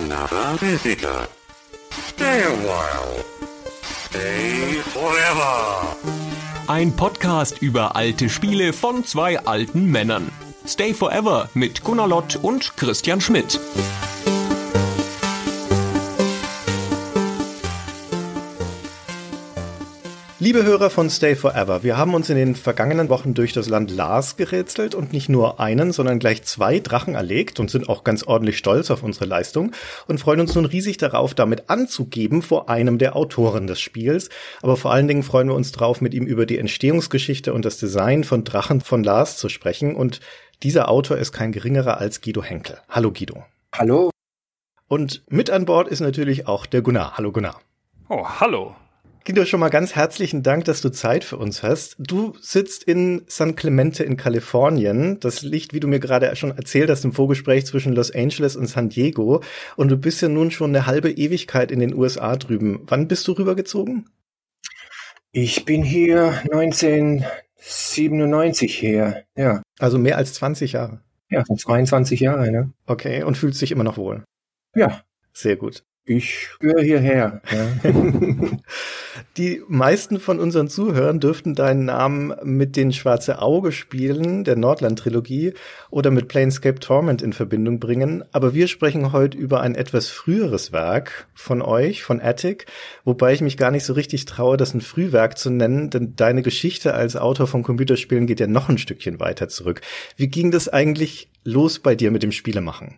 another visitor. Stay a while. Stay forever. Ein Podcast über alte Spiele von zwei alten Männern. Stay Forever mit Gunnar Lott und Christian Schmidt. Liebe Hörer von Stay Forever, wir haben uns in den vergangenen Wochen durch das Land Lars gerätselt und nicht nur einen, sondern gleich 2 Drachen erlegt und sind auch ganz ordentlich stolz auf unsere Leistung und freuen uns nun riesig darauf, damit anzugeben vor einem der Autoren des Spiels. Aber vor allen Dingen freuen wir uns drauf, mit ihm über die Entstehungsgeschichte und das Design von Drachen von Lars zu sprechen. Und dieser Autor ist kein geringerer als Guido Henkel. Hallo Guido. Hallo. Und mit an Bord ist natürlich auch der Gunnar. Hallo Gunnar. Oh, hallo. Guido, schon mal ganz herzlichen Dank, dass du Zeit für uns hast. Du sitzt in San Clemente in Kalifornien. Das liegt, wie du mir gerade schon erzählt hast, im Vorgespräch zwischen Los Angeles und San Diego. Und du bist ja nun schon eine halbe Ewigkeit in den USA drüben. Wann bist du rübergezogen? Ich bin hier 1997 her, ja. Also mehr als 20 Jahre? Ja, 22 Jahre, ne? Okay, und fühlst dich immer noch wohl? Ja. Sehr gut. Ich gehöre hierher. Ja. Die meisten von unseren Zuhörern dürften deinen Namen mit den Schwarze Auge-Spielen der Nordland-Trilogie oder mit Planescape Torment in Verbindung bringen. Aber wir sprechen heute über ein etwas früheres Werk von euch, von Attic, wobei ich mich gar nicht so richtig traue, das ein Frühwerk zu nennen, denn deine Geschichte als Autor von Computerspielen geht ja noch ein Stückchen weiter zurück. Wie ging das eigentlich los bei dir mit dem Spielemachen?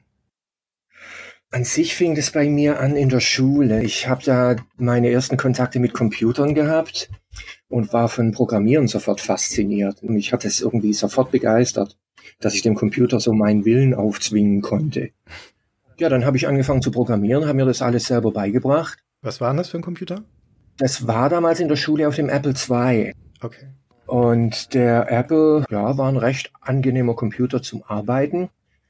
An sich fing das bei mir an in der Schule. Ich habe da meine ersten Kontakte mit Computern gehabt und war von Programmieren sofort fasziniert. Und mich hat es irgendwie sofort begeistert, dass ich dem Computer so meinen Willen aufzwingen konnte. Ja, dann habe ich angefangen zu programmieren, habe mir das alles selber beigebracht. Was war denn das für ein Computer? Das war damals in der Schule auf dem Apple II. Okay. Und der Apple, ja, war ein recht angenehmer Computer zum Arbeiten.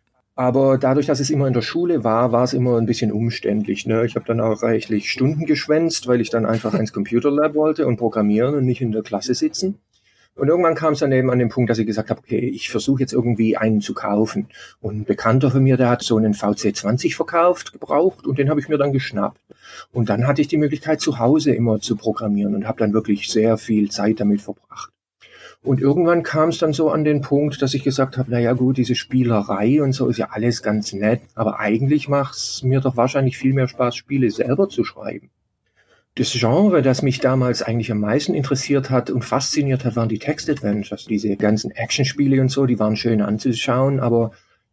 Aber dadurch, dass es immer in der Schule war, war es immer ein bisschen umständlich. Ne? Ich habe dann auch reichlich Stunden geschwänzt, weil ich dann einfach ins Computerlab wollte und programmieren und nicht in der Klasse sitzen. Und irgendwann kam es dann eben an den Punkt, dass ich gesagt habe, okay, ich versuche jetzt irgendwie einen zu kaufen. Und ein Bekannter von mir, der hat so einen VC20 gebraucht und den habe ich mir dann geschnappt. Und dann hatte ich die Möglichkeit, zu Hause immer zu programmieren und habe dann wirklich sehr viel Zeit damit verbracht. Und irgendwann kam es dann so an den Punkt, dass ich gesagt habe, naja gut, diese Spielerei und so ist ja alles ganz nett, aber eigentlich macht es mir doch wahrscheinlich viel mehr Spaß, Spiele selber zu schreiben. Das Genre, das mich damals eigentlich am meisten interessiert hat und fasziniert hat, waren die Text-Adventures. Diese ganzen Actionspiele und so, die waren schön anzuschauen, aber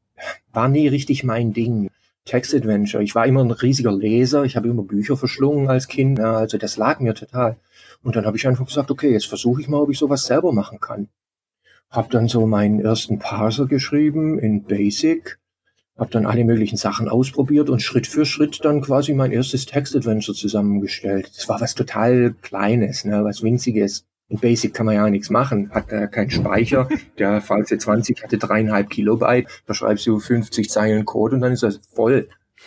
war nie richtig mein Ding. Text-Adventure, ich war immer ein riesiger Leser, ich habe immer Bücher verschlungen als Kind, also das lag mir total. Und dann habe ich einfach gesagt, okay, jetzt versuche ich mal, ob ich sowas selber machen kann. Habe dann so meinen ersten Parser geschrieben in Basic, habe dann alle möglichen Sachen ausprobiert und Schritt für Schritt dann quasi mein erstes Text-Adventure zusammengestellt. Das war was total Kleines, ne, was Winziges. In Basic kann man ja nichts machen, hat keinen Speicher. Der VC20 hatte 3,5 Kilobyte, da schreibst du 50 Zeilen Code und dann ist das voll.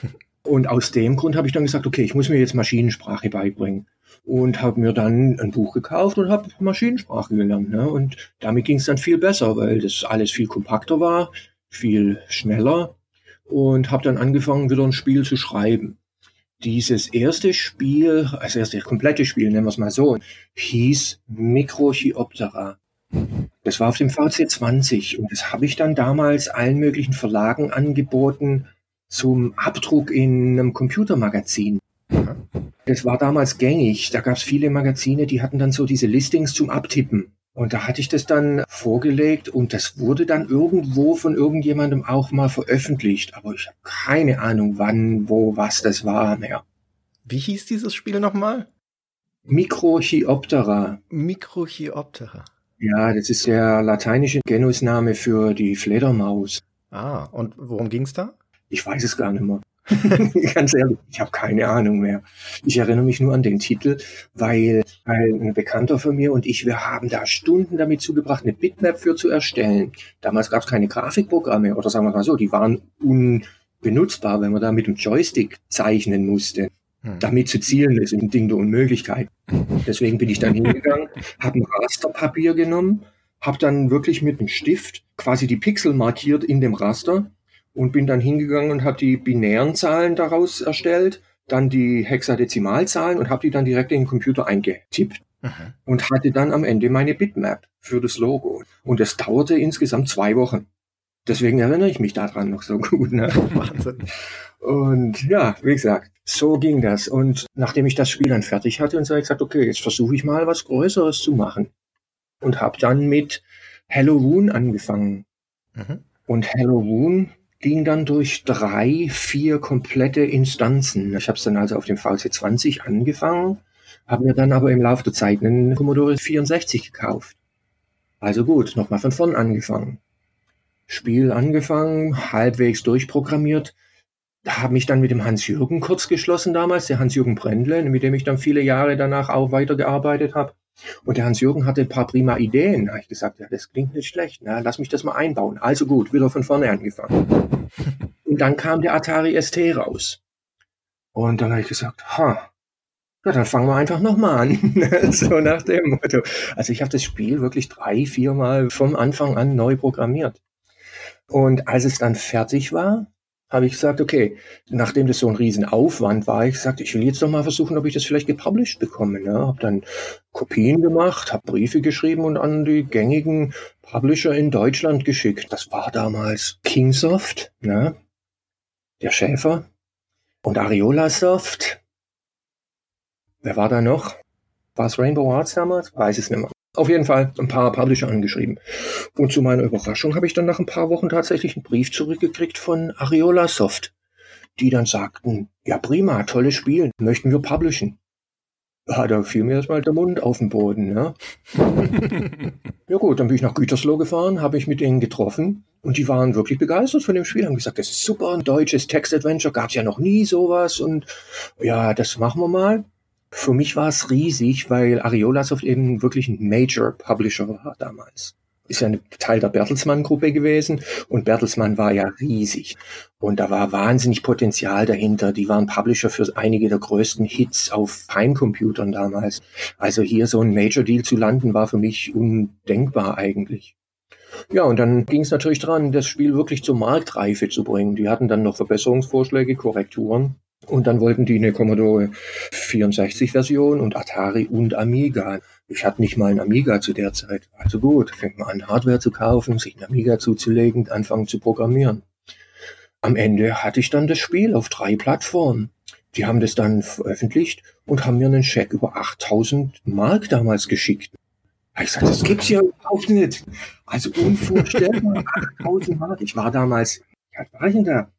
Und aus dem Grund habe ich dann gesagt, okay, ich muss mir jetzt Maschinensprache beibringen. Und habe mir dann ein Buch gekauft und habe Maschinensprache gelernt. Ne? Und damit ging es dann viel besser, weil das alles viel kompakter war, viel schneller. Und habe dann angefangen, wieder ein Spiel zu schreiben. Dieses erste Spiel, also erste komplette Spiel, nennen wir es mal so, hieß Microchioptera. Das war auf dem VC20 und das habe ich dann damals allen möglichen Verlagen angeboten zum Abdruck in einem Computermagazin. Das war damals gängig. Da gab es viele Magazine, die hatten dann so diese Listings zum Abtippen. Und da hatte ich das dann vorgelegt und das wurde dann irgendwo von irgendjemandem auch mal veröffentlicht. Aber ich habe keine Ahnung, wann, wo, was das war mehr. Wie hieß dieses Spiel nochmal? Microchioptera. Microchioptera. Ja, das ist der lateinische Genusname für die Fledermaus. Ah, und worum ging's da? Ich weiß es gar nicht mehr. Ganz ehrlich, ich habe keine Ahnung mehr. Ich erinnere mich nur an den Titel, weil ein Bekannter von mir und ich, wir haben da Stunden damit zugebracht, eine Bitmap für zu erstellen. Damals gab es keine Grafikprogramme oder sagen wir mal so, die waren unbenutzbar, wenn man da mit dem Joystick zeichnen musste. Damit zu zielen ist ein Ding der Unmöglichkeit. Deswegen bin ich dann hingegangen, habe ein Rasterpapier genommen, habe dann wirklich mit einem Stift quasi die Pixel markiert in dem Raster und bin dann hingegangen und habe die binären Zahlen daraus erstellt, dann die Hexadezimalzahlen und habe die dann direkt in den Computer eingetippt. Und hatte dann am Ende meine Bitmap für das Logo. Und das dauerte insgesamt 2 Wochen. Deswegen erinnere ich mich daran noch so gut. Ne? Wahnsinn. Und ja, wie gesagt, so ging das. Und nachdem ich das Spiel dann fertig hatte, und so, habe ich gesagt, okay, jetzt versuche ich mal was Größeres zu machen. Und habe dann mit Halloween angefangen. Und Halloween ging dann durch 3, 4 komplette Instanzen. Ich habe es dann also auf dem VC20 angefangen, habe mir dann aber im Laufe der Zeit einen Commodore 64 gekauft. Also gut, nochmal von vorn angefangen. Spiel angefangen, halbwegs durchprogrammiert, habe mich dann mit dem Hans-Jürgen kurz geschlossen damals, der Hans-Jürgen Brendle, mit dem ich dann viele Jahre danach auch weitergearbeitet habe. Und der Hans-Jürgen hatte ein paar prima Ideen. Da habe ich gesagt, ja, das klingt nicht schlecht, na, lass mich das mal einbauen. Also gut, wieder von vorne angefangen. Und dann kam der Atari ST raus. Und dann habe ich gesagt, ja, dann fangen wir einfach nochmal an. So nach dem Motto. Also ich habe das Spiel wirklich 3, 4 Mal vom Anfang an neu programmiert. Und als es dann fertig war, habe ich gesagt, okay, nachdem das so ein Riesenaufwand war, ich gesagt, ich will jetzt noch mal versuchen, ob ich das vielleicht gepublished bekomme. Ne? Habe dann Kopien gemacht, habe Briefe geschrieben und an die gängigen Publisher in Deutschland geschickt. Das war damals Kingsoft, ne? Der Schäfer, und Ariolasoft. Wer war da noch? War es Rainbow Arts damals? Weiß es nicht mehr. Auf jeden Fall ein paar Publisher angeschrieben. Und zu meiner Überraschung habe ich dann nach ein paar Wochen tatsächlich einen Brief zurückgekriegt von Ariolasoft, die dann sagten, ja prima, tolles Spiel, möchten wir publishen. Ja, da fiel mir erstmal der Mund auf den Boden. Ne? Ja gut, dann bin ich nach Gütersloh gefahren, habe mich mit denen getroffen und die waren wirklich begeistert von dem Spiel, haben gesagt, das ist super, ein deutsches Text-Adventure, gab es ja noch nie sowas und ja, das machen wir mal. Für mich war es riesig, weil Ariolasoft eben wirklich ein Major Publisher war damals. Ist ja ein Teil der Bertelsmann-Gruppe gewesen und Bertelsmann war ja riesig. Und da war wahnsinnig Potenzial dahinter. Die waren Publisher für einige der größten Hits auf Heimcomputern damals. Also hier so ein Major Deal zu landen, war für mich undenkbar eigentlich. Ja, und dann ging es natürlich dran, das Spiel wirklich zur Marktreife zu bringen. Die hatten dann noch Verbesserungsvorschläge, Korrekturen. Und dann wollten die eine Commodore 64-Version und Atari und Amiga. Ich hatte nicht mal einen Amiga zu der Zeit. Also gut, fängt man an, Hardware zu kaufen, sich einen Amiga zuzulegen, anfangen zu programmieren. Am Ende hatte ich dann das Spiel auf 3 Plattformen. Die haben das dann veröffentlicht und haben mir einen Scheck über 8.000 Mark damals geschickt. Ich sagte, das gibt's ja überhaupt nicht. Also unvorstellbar, 8.000 Mark. Ich war damals, wie alt war ich denn da?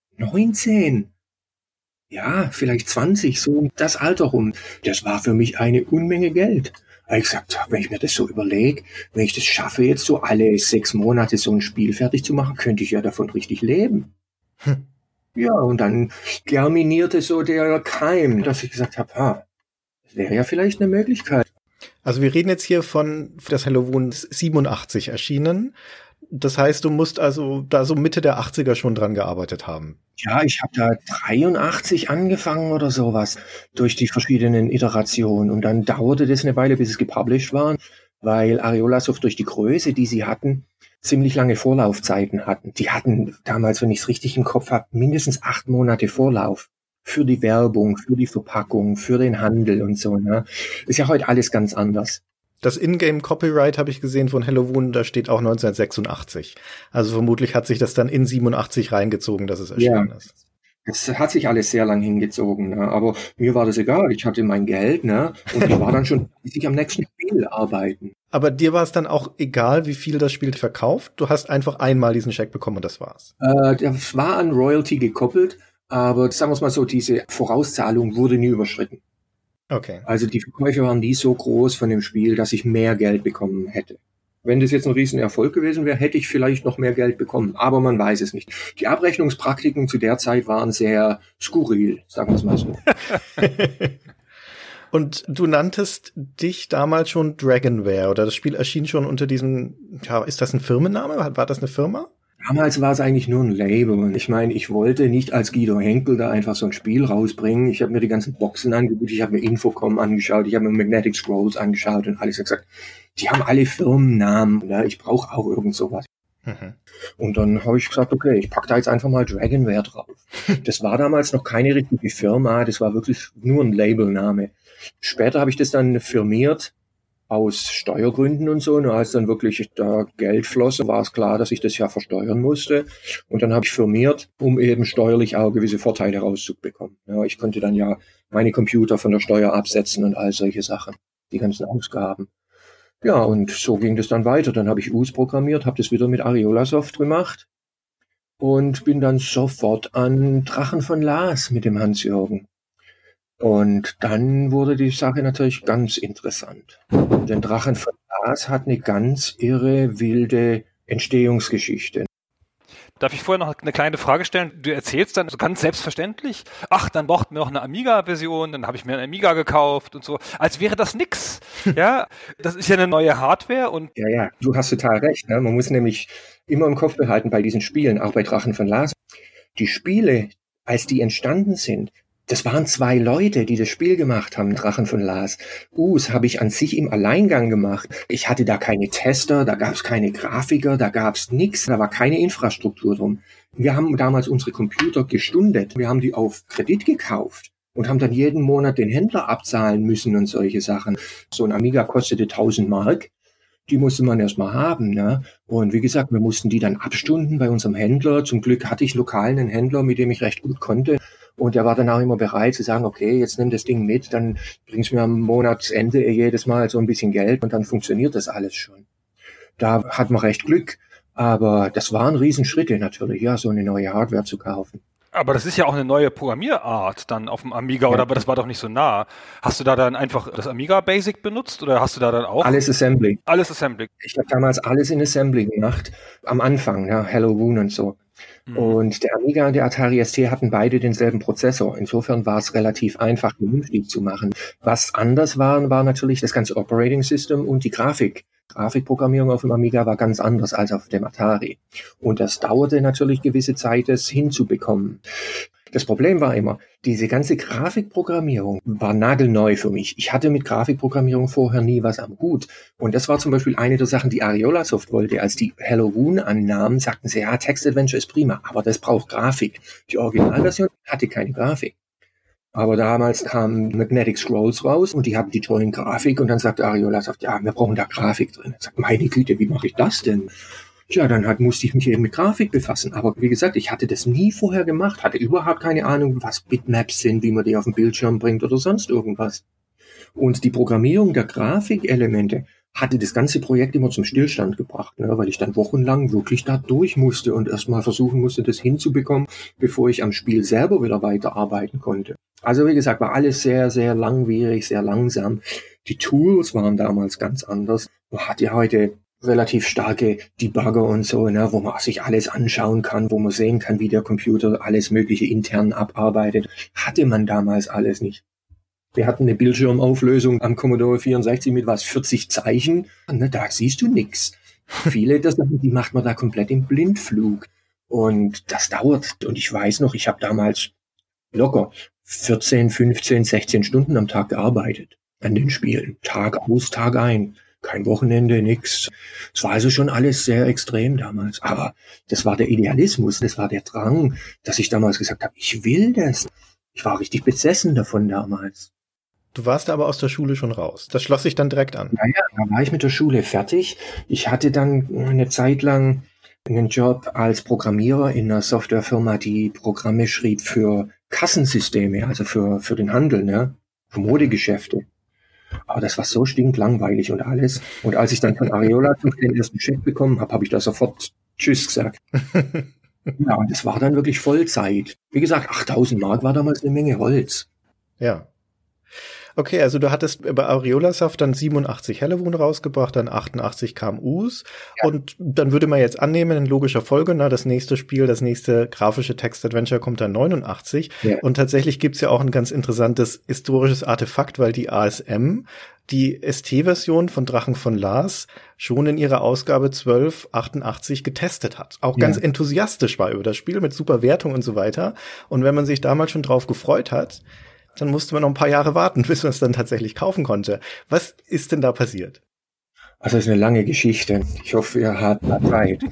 19. Ja, vielleicht 20, so um das Alter rum. Das war für mich eine Unmenge Geld. Da habe ich gesagt, wenn ich mir das so überlege, wenn ich das schaffe, jetzt so alle 6 Monate so ein Spiel fertig zu machen, könnte ich ja davon richtig leben. Ja, und dann germinierte so der Keim, dass ich gesagt habe, das wäre ja vielleicht eine Möglichkeit. Also wir reden jetzt hier von das Halloween 87 erschienen. Das heißt, du musst also da so Mitte der 80er schon dran gearbeitet haben. Ja, ich habe da 83 angefangen oder sowas durch die verschiedenen Iterationen. Und dann dauerte das eine Weile, bis es gepublished war, weil Ariolasoft durch die Größe, die sie hatten, ziemlich lange Vorlaufzeiten hatten. Die hatten damals, wenn ich es richtig im Kopf habe, mindestens 8 Monate Vorlauf für die Werbung, für die Verpackung, für den Handel und so. Ne? Ist ja heute alles ganz anders. Das Ingame-Copyright habe ich gesehen von Halloween, da steht auch 1986. Also vermutlich hat sich das dann in 87 reingezogen, dass es erschienen ist. Das hat sich alles sehr lang hingezogen, ne? Aber mir war das egal. Ich hatte mein Geld, ne? Und ich war dann schon am nächsten Spiel arbeiten. Aber dir war es dann auch egal, wie viel das Spiel verkauft? Du hast einfach einmal diesen Scheck bekommen und das war's. Das war an Royalty gekoppelt, aber sagen wir es mal so, diese Vorauszahlung wurde nie überschritten. Okay. Also die Verkäufe waren nie so groß von dem Spiel, dass ich mehr Geld bekommen hätte. Wenn das jetzt ein Riesenerfolg gewesen wäre, hätte ich vielleicht noch mehr Geld bekommen. Aber man weiß es nicht. Die Abrechnungspraktiken zu der Zeit waren sehr skurril, sagen wir es mal so. Und du nanntest dich damals schon Dragonware, oder das Spiel erschien schon unter diesem, ja, ist das ein Firmenname? War das eine Firma? Damals war es eigentlich nur ein Label. Ich meine, ich wollte nicht als Guido Henkel da einfach so ein Spiel rausbringen. Ich habe mir die ganzen Boxen angeguckt, ich habe mir Infocom angeschaut, ich habe mir Magnetic Scrolls angeschaut und alles gesagt, die haben alle Firmennamen. Ja, ich brauche auch irgend sowas. Und dann habe ich gesagt, okay, ich packe da jetzt einfach mal Dragonware drauf. Das war damals noch keine richtige Firma, das war wirklich nur ein Labelname. Später habe ich das dann firmiert aus Steuergründen und so. Und als dann wirklich da Geld floss, war es klar, dass ich das ja versteuern musste. Und dann habe ich firmiert, um eben steuerlich auch gewisse Vorteile rauszubekommen. Ja, ich konnte dann ja meine Computer von der Steuer absetzen und all solche Sachen, die ganzen Ausgaben. Ja, und so ging das dann weiter. Dann habe ich US programmiert, habe das wieder mit Ariolasoft gemacht und bin dann sofort an Drachen von Laas mit dem Hans-Jürgen. Und dann wurde die Sache natürlich ganz interessant. Denn Drachen von Laas hat eine ganz irre, wilde Entstehungsgeschichte. Darf ich vorher noch eine kleine Frage stellen? Du erzählst dann so ganz selbstverständlich, ach, dann brauchten wir noch eine Amiga-Version, dann habe ich mir eine Amiga gekauft und so, als wäre das nix. Ja, das ist ja eine neue Hardware und... Ja, du hast total recht. Ne? Man muss nämlich immer im Kopf behalten bei diesen Spielen, auch bei Drachen von Laas. Die Spiele, als die entstanden sind, das waren 2 Leute, die das Spiel gemacht haben, Drachen von Laas. Das habe ich an sich im Alleingang gemacht. Ich hatte da keine Tester, da gab es keine Grafiker, da gab es nichts, da war keine Infrastruktur drum. Wir haben damals unsere Computer gestundet. Wir haben die auf Kredit gekauft und haben dann jeden Monat den Händler abzahlen müssen und solche Sachen. So ein Amiga kostete 1000 Mark. Die musste man erstmal haben, ne? Und wie gesagt, wir mussten die dann abstunden bei unserem Händler. Zum Glück hatte ich lokal einen Händler, mit dem ich recht gut konnte. Und der war dann auch immer bereit zu sagen, okay, jetzt nimm das Ding mit, dann bringst du mir am Monatsende jedes Mal so ein bisschen Geld und dann funktioniert das alles schon. Da hat man recht Glück, aber das waren Riesenschritte natürlich, ja, so eine neue Hardware zu kaufen. Aber das ist ja auch eine neue Programmierart dann auf dem Amiga, oder? Aber das war doch nicht so nah. Hast du da dann einfach das Amiga Basic benutzt oder hast du da dann auch? Alles Assembly. Alles Assembly. Ich habe damals alles in Assembly gemacht, am Anfang, ja, Hello Woon und so. Und der Amiga und der Atari ST hatten beide denselben Prozessor. Insofern war es relativ einfach, vernünftig zu machen. Was anders war natürlich das ganze Operating System und die Grafik. Grafikprogrammierung auf dem Amiga war ganz anders als auf dem Atari. Und das dauerte natürlich gewisse Zeit, das hinzubekommen. Das Problem war immer, diese ganze Grafikprogrammierung war nagelneu für mich. Ich hatte mit Grafikprogrammierung vorher nie was am Hut. Und das war zum Beispiel eine der Sachen, die Ariolasoft wollte. Als die Hello Woon annahmen, sagten sie, ja, Text Adventure ist prima, aber das braucht Grafik. Die Originalversion hatte keine Grafik. Aber damals kam Magnetic Scrolls raus und die hatten die tollen Grafik und dann sagte Ariolasoft, ja, wir brauchen da Grafik drin. Ich sagte, meine Güte, wie mache ich das denn? Ja, dann musste ich mich eben mit Grafik befassen. Aber wie gesagt, ich hatte das nie vorher gemacht, hatte überhaupt keine Ahnung, was Bitmaps sind, wie man die auf den Bildschirm bringt oder sonst irgendwas. Und die Programmierung der Grafikelemente hatte das ganze Projekt immer zum Stillstand gebracht, ne, weil ich dann wochenlang wirklich da durch musste und erstmal versuchen musste, das hinzubekommen, bevor ich am Spiel selber wieder weiterarbeiten konnte. Also wie gesagt, war alles sehr, sehr langwierig, sehr langsam. Die Tools waren damals ganz anders. Man hat ja heute relativ starke Debugger und so, ne, wo man sich alles anschauen kann, wo man sehen kann, wie der Computer alles Mögliche intern abarbeitet. Hatte man damals alles nicht. Wir hatten eine Bildschirmauflösung am Commodore 64 mit 40 Zeichen. Ne, da siehst du nix. Viele der Sachen, die macht man da komplett im Blindflug. Und das dauert. Und ich weiß noch, ich habe damals locker 14, 15, 16 Stunden am Tag gearbeitet an den Spielen. Tag aus, Tag ein. Kein Wochenende, nix. Es war also schon alles sehr extrem damals. Aber das war der Idealismus, das war der Drang, dass ich damals gesagt habe, ich will das. Ich war richtig besessen davon damals. Du warst aber aus der Schule schon raus. Das schloss sich dann direkt an. Naja, da war ich mit der Schule fertig. Ich hatte dann eine Zeit lang einen Job als Programmierer in einer Softwarefirma, die Programme schrieb für Kassensysteme, also für den Handel, ne? Für Modegeschäfte. Aber das war so stinklangweilig und alles. Und als ich dann von Ariola den ersten Check bekommen habe, habe ich da sofort Tschüss gesagt. Ja, und das war dann wirklich Vollzeit. Wie gesagt, 8000 Mark war damals eine Menge Holz. Ja. Okay, also du hattest bei Ariolasoft dann 87 Hello Woon rausgebracht, dann 88 kam US. Ja. Und dann würde man jetzt annehmen, in logischer Folge, das nächste Spiel, das nächste grafische Text-Adventure kommt dann 89. Ja. Und tatsächlich gibt's ja auch ein ganz interessantes historisches Artefakt, weil die ASM die ST-Version von Drachen von Laas schon in ihrer Ausgabe 1288 getestet hat. Auch ganz enthusiastisch war über das Spiel mit super Wertung und so weiter. Und wenn man sich damals schon drauf gefreut hat, dann musste man noch ein paar Jahre warten, bis man es dann tatsächlich kaufen konnte. Was ist denn da passiert? Also es ist eine lange Geschichte. Ich hoffe, ihr habt Zeit.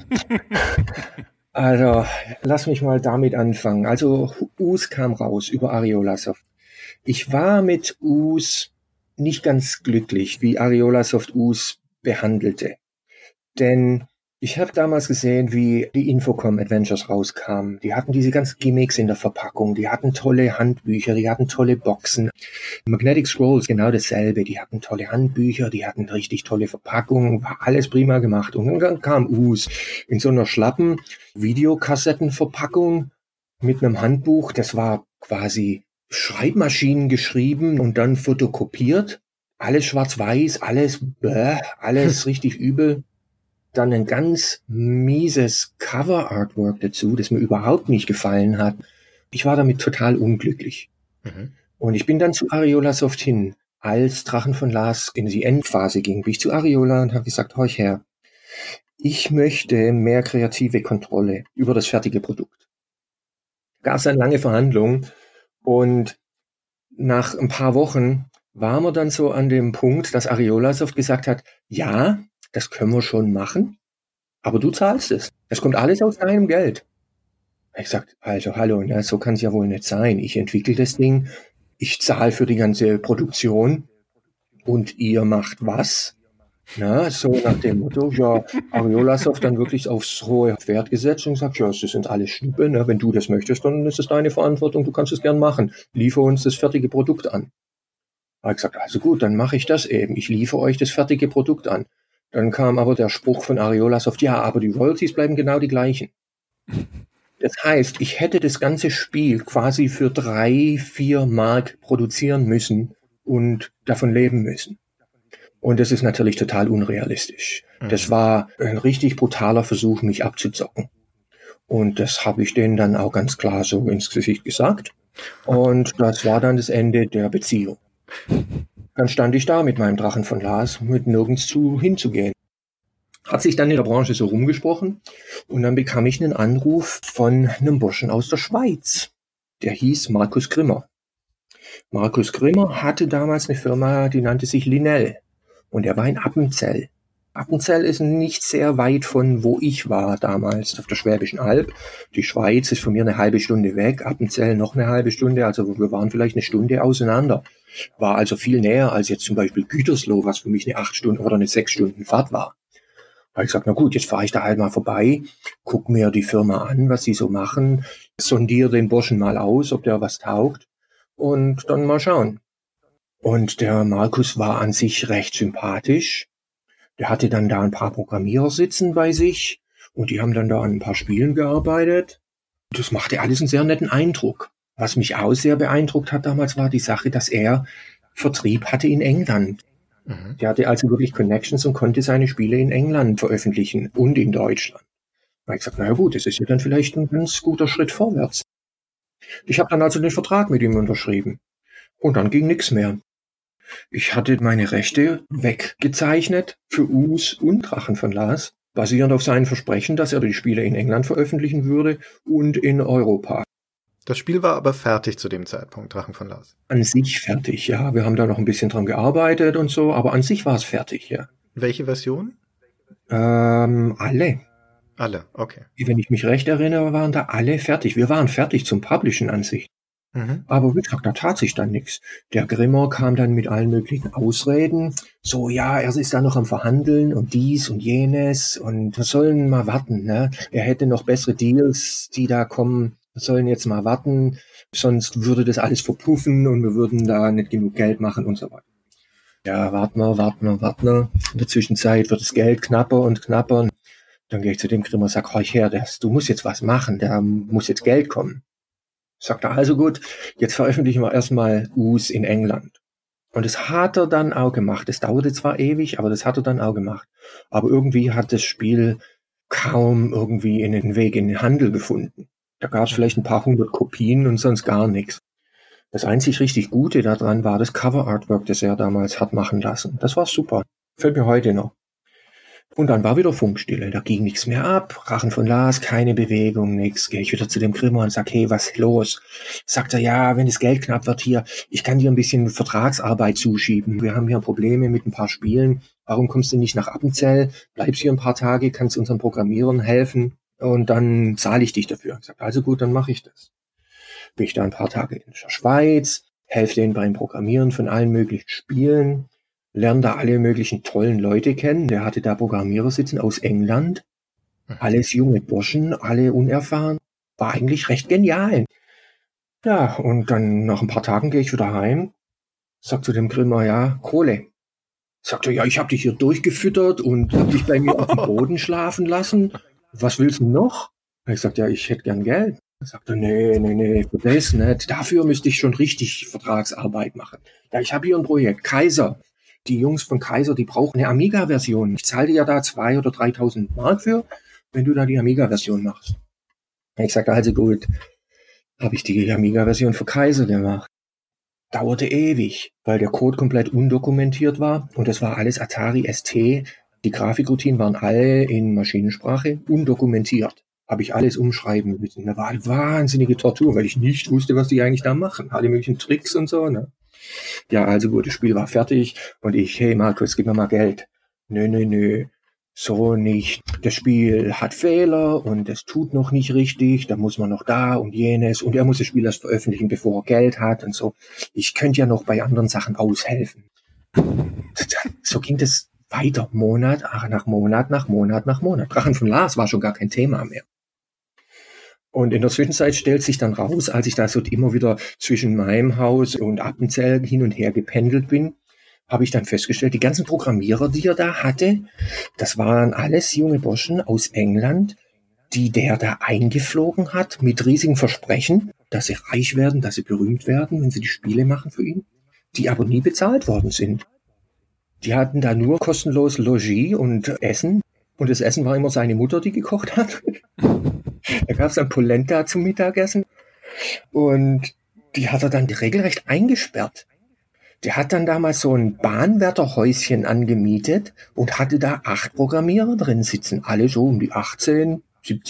Also, lass mich mal damit anfangen. Also, Us kam raus über Ariolasoft. Ich war mit Us nicht ganz glücklich, wie Ariolasoft Us behandelte. Denn ich habe damals gesehen, wie die Infocom Adventures rauskamen. Die hatten diese ganzen Gimmicks in der Verpackung. Die hatten tolle Handbücher, die hatten tolle Boxen. Magnetic Scrolls, genau dasselbe. Die hatten tolle Handbücher, die hatten richtig tolle Verpackungen. War alles prima gemacht. Und dann kam Us in so einer schlappen Videokassettenverpackung mit einem Handbuch. Das war quasi Schreibmaschinen geschrieben und dann fotokopiert. Alles schwarz-weiß, alles richtig übel. Dann ein ganz mieses Cover-Artwork dazu, das mir überhaupt nicht gefallen hat. Ich war damit total unglücklich. Mhm. Und ich bin dann zu Ariolasoft hin, als Drachen von Lars in die Endphase ging, bin ich zu Ariola und habe gesagt, horch her, ich möchte mehr kreative Kontrolle über das fertige Produkt. Gab es dann lange Verhandlungen und nach ein paar Wochen waren wir dann so an dem Punkt, dass Ariolasoft gesagt hat, ja, das können wir schon machen, aber du zahlst es. Das kommt alles aus deinem Geld. Ich sagte, also hallo, ne, so kann es ja wohl nicht sein. Ich entwickle das Ding, ich zahle für die ganze Produktion und ihr macht was? Na, so nach dem Motto, ja, Ariolasoft dann wirklich aufs hohe Pferd gesetzt und sagt, ja, das sind alles Schnuppe, ne, wenn du das möchtest, dann ist es deine Verantwortung, du kannst es gern machen. Liefer uns das fertige Produkt an. Da habe ich gesagt, also gut, dann mache ich das eben. Ich liefere euch das fertige Produkt an. Dann kam aber der Spruch von Ariolasoft, ja, aber die Royalties bleiben genau die gleichen. Das heißt, ich hätte das ganze Spiel quasi für 3-4 Mark produzieren müssen und davon leben müssen. Und das ist natürlich total unrealistisch. Das war ein richtig brutaler Versuch, mich abzuzocken. Und das habe ich denen dann auch ganz klar so ins Gesicht gesagt. Und das war dann das Ende der Beziehung. Dann stand ich da mit meinem Drachen von Lars, mit nirgends zu hinzugehen. Hat sich dann in der Branche so rumgesprochen und dann bekam ich einen Anruf von einem Burschen aus der Schweiz. Der hieß Markus Grimmer. Markus Grimmer hatte damals eine Firma, die nannte sich Linell und er war in Appenzell. Appenzell ist nicht sehr weit von wo ich war damals, auf der Schwäbischen Alb. Die Schweiz ist von mir eine halbe Stunde weg, Appenzell noch eine halbe Stunde, also wir waren vielleicht eine Stunde auseinander. War also viel näher als jetzt zum Beispiel Gütersloh, was für mich eine 8 Stunden oder eine 6 Stunden Fahrt war. Da habe ich gesagt, na gut, jetzt fahre ich da halt mal vorbei, guck mir die Firma an, was sie so machen, sondiere den Burschen mal aus, ob der was taugt und dann mal schauen. Und der Markus war an sich recht sympathisch. Der hatte dann da ein paar Programmierer sitzen bei sich und die haben dann da an ein paar Spielen gearbeitet. Das machte alles einen sehr netten Eindruck. Was mich auch sehr beeindruckt hat damals war die Sache, dass er Vertrieb hatte in England. Mhm. Der hatte also wirklich Connections und konnte seine Spiele in England veröffentlichen und in Deutschland. Da habe ich gesagt, naja gut, das ist ja dann vielleicht ein ganz guter Schritt vorwärts. Ich habe dann also den Vertrag mit ihm unterschrieben. Und dann ging nichts mehr. Ich hatte meine Rechte weggezeichnet für Us und Drachen von Lars, basierend auf seinem Versprechen, dass er die Spiele in England veröffentlichen würde und in Europa. Das Spiel war aber fertig zu dem Zeitpunkt, Drachen von Lars. An sich fertig, ja. Wir haben da noch ein bisschen dran gearbeitet und so, aber an sich war es fertig, ja. Welche Version? Alle. Alle, okay. Wenn ich mich recht erinnere, waren da alle fertig. Wir waren fertig zum Publishen an sich. Mhm. Aber wie gesagt, da tat sich dann nichts. Der Grimmer kam dann mit allen möglichen Ausreden. So, ja, er ist da noch am Verhandeln und dies und jenes und wir sollen mal warten, ne? Er hätte noch bessere Deals, die da kommen. Wir sollen jetzt mal warten, sonst würde das alles verpuffen und wir würden da nicht genug Geld machen und so weiter. Ja, warten wir. In der Zwischenzeit wird das Geld knapper und knapper. Dann gehe ich zu dem Grimmer und sage, horch her, du musst jetzt was machen, da muss jetzt Geld kommen. Sagt er, also gut, jetzt veröffentlichen wir erstmal Us in England. Und das hat er dann auch gemacht. Das dauerte zwar ewig, aber das hat er dann auch gemacht. Aber irgendwie hat das Spiel kaum irgendwie einen Weg in den Handel gefunden. Da gab es vielleicht ein paar 100 Kopien und sonst gar nichts. Das einzig richtig Gute daran war das Cover-Artwork, das er damals hat machen lassen. Das war super. Fällt mir heute noch. Und dann war wieder Funkstille, da ging nichts mehr ab, Drachen von Lars, keine Bewegung, nichts. Gehe ich wieder zu dem Grimmer und sag, hey, was ist los? Sagt er, ja, wenn das Geld knapp wird hier, ich kann dir ein bisschen Vertragsarbeit zuschieben. Wir haben hier Probleme mit ein paar Spielen, warum kommst du nicht nach Appenzell, bleibst hier ein paar Tage, kannst unseren Programmierern helfen und dann zahle ich dich dafür. Ich sage, also gut, dann mache ich das. Bin ich da ein paar Tage in der Schweiz, helfe denen beim Programmieren von allen möglichen Spielen, lerne da alle möglichen tollen Leute kennen. Der hatte da Programmierer sitzen aus England, alles junge Burschen, alle unerfahren. War eigentlich recht genial. Ja, und dann nach ein paar Tagen gehe ich wieder heim, sag zu dem Grimmer, ja, Kohle. Sagt er, ja, ich habe dich hier durchgefüttert und hab dich bei mir auf dem Boden schlafen lassen. Was willst du noch? Ich sag, ja, ich hätte gern Geld. Er sagt, nee, für das nicht. Dafür müsste ich schon richtig Vertragsarbeit machen. Ja, ich habe hier ein Projekt, Kaiser. Die Jungs von Kaiser, die brauchen eine Amiga-Version. Ich zahle dir ja da 2.000 oder 3.000 Mark für, wenn du da die Amiga-Version machst. Ich sagte, also gut, habe ich die Amiga-Version für Kaiser gemacht. Dauerte ewig, weil der Code komplett undokumentiert war und das war alles Atari ST. Die Grafikroutinen waren alle in Maschinensprache undokumentiert. Habe ich alles umschreiben müssen. Da war eine wahnsinnige Tortur, weil ich nicht wusste, was die eigentlich da machen. Alle möglichen Tricks und so, ne? Ja, also gut, das Spiel war fertig und ich, hey Markus, gib mir mal Geld. Nö. So nicht. Das Spiel hat Fehler und es tut noch nicht richtig, da muss man noch da und jenes und er muss das Spiel erst veröffentlichen, bevor er Geld hat und so. Ich könnte ja noch bei anderen Sachen aushelfen. So ging das weiter, Monat nach Monat. Drachen von Lars war schon gar kein Thema mehr. Und in der Zwischenzeit stellt sich dann raus, als ich da so immer wieder zwischen meinem Haus und Appenzell hin und her gependelt bin, habe ich dann festgestellt, die ganzen Programmierer, die er da hatte, das waren alles junge Burschen aus England, die der da eingeflogen hat mit riesigen Versprechen, dass sie reich werden, dass sie berühmt werden, wenn sie die Spiele machen für ihn, die aber nie bezahlt worden sind. Die hatten da nur kostenlos Logis und Essen und das Essen war immer seine Mutter, die gekocht hat. Da gab es dann Polenta zum Mittagessen und die hat er dann regelrecht eingesperrt. Der hat dann damals so ein Bahnwärterhäuschen angemietet und hatte da 8 Programmierer drin sitzen. Alle so um die 18,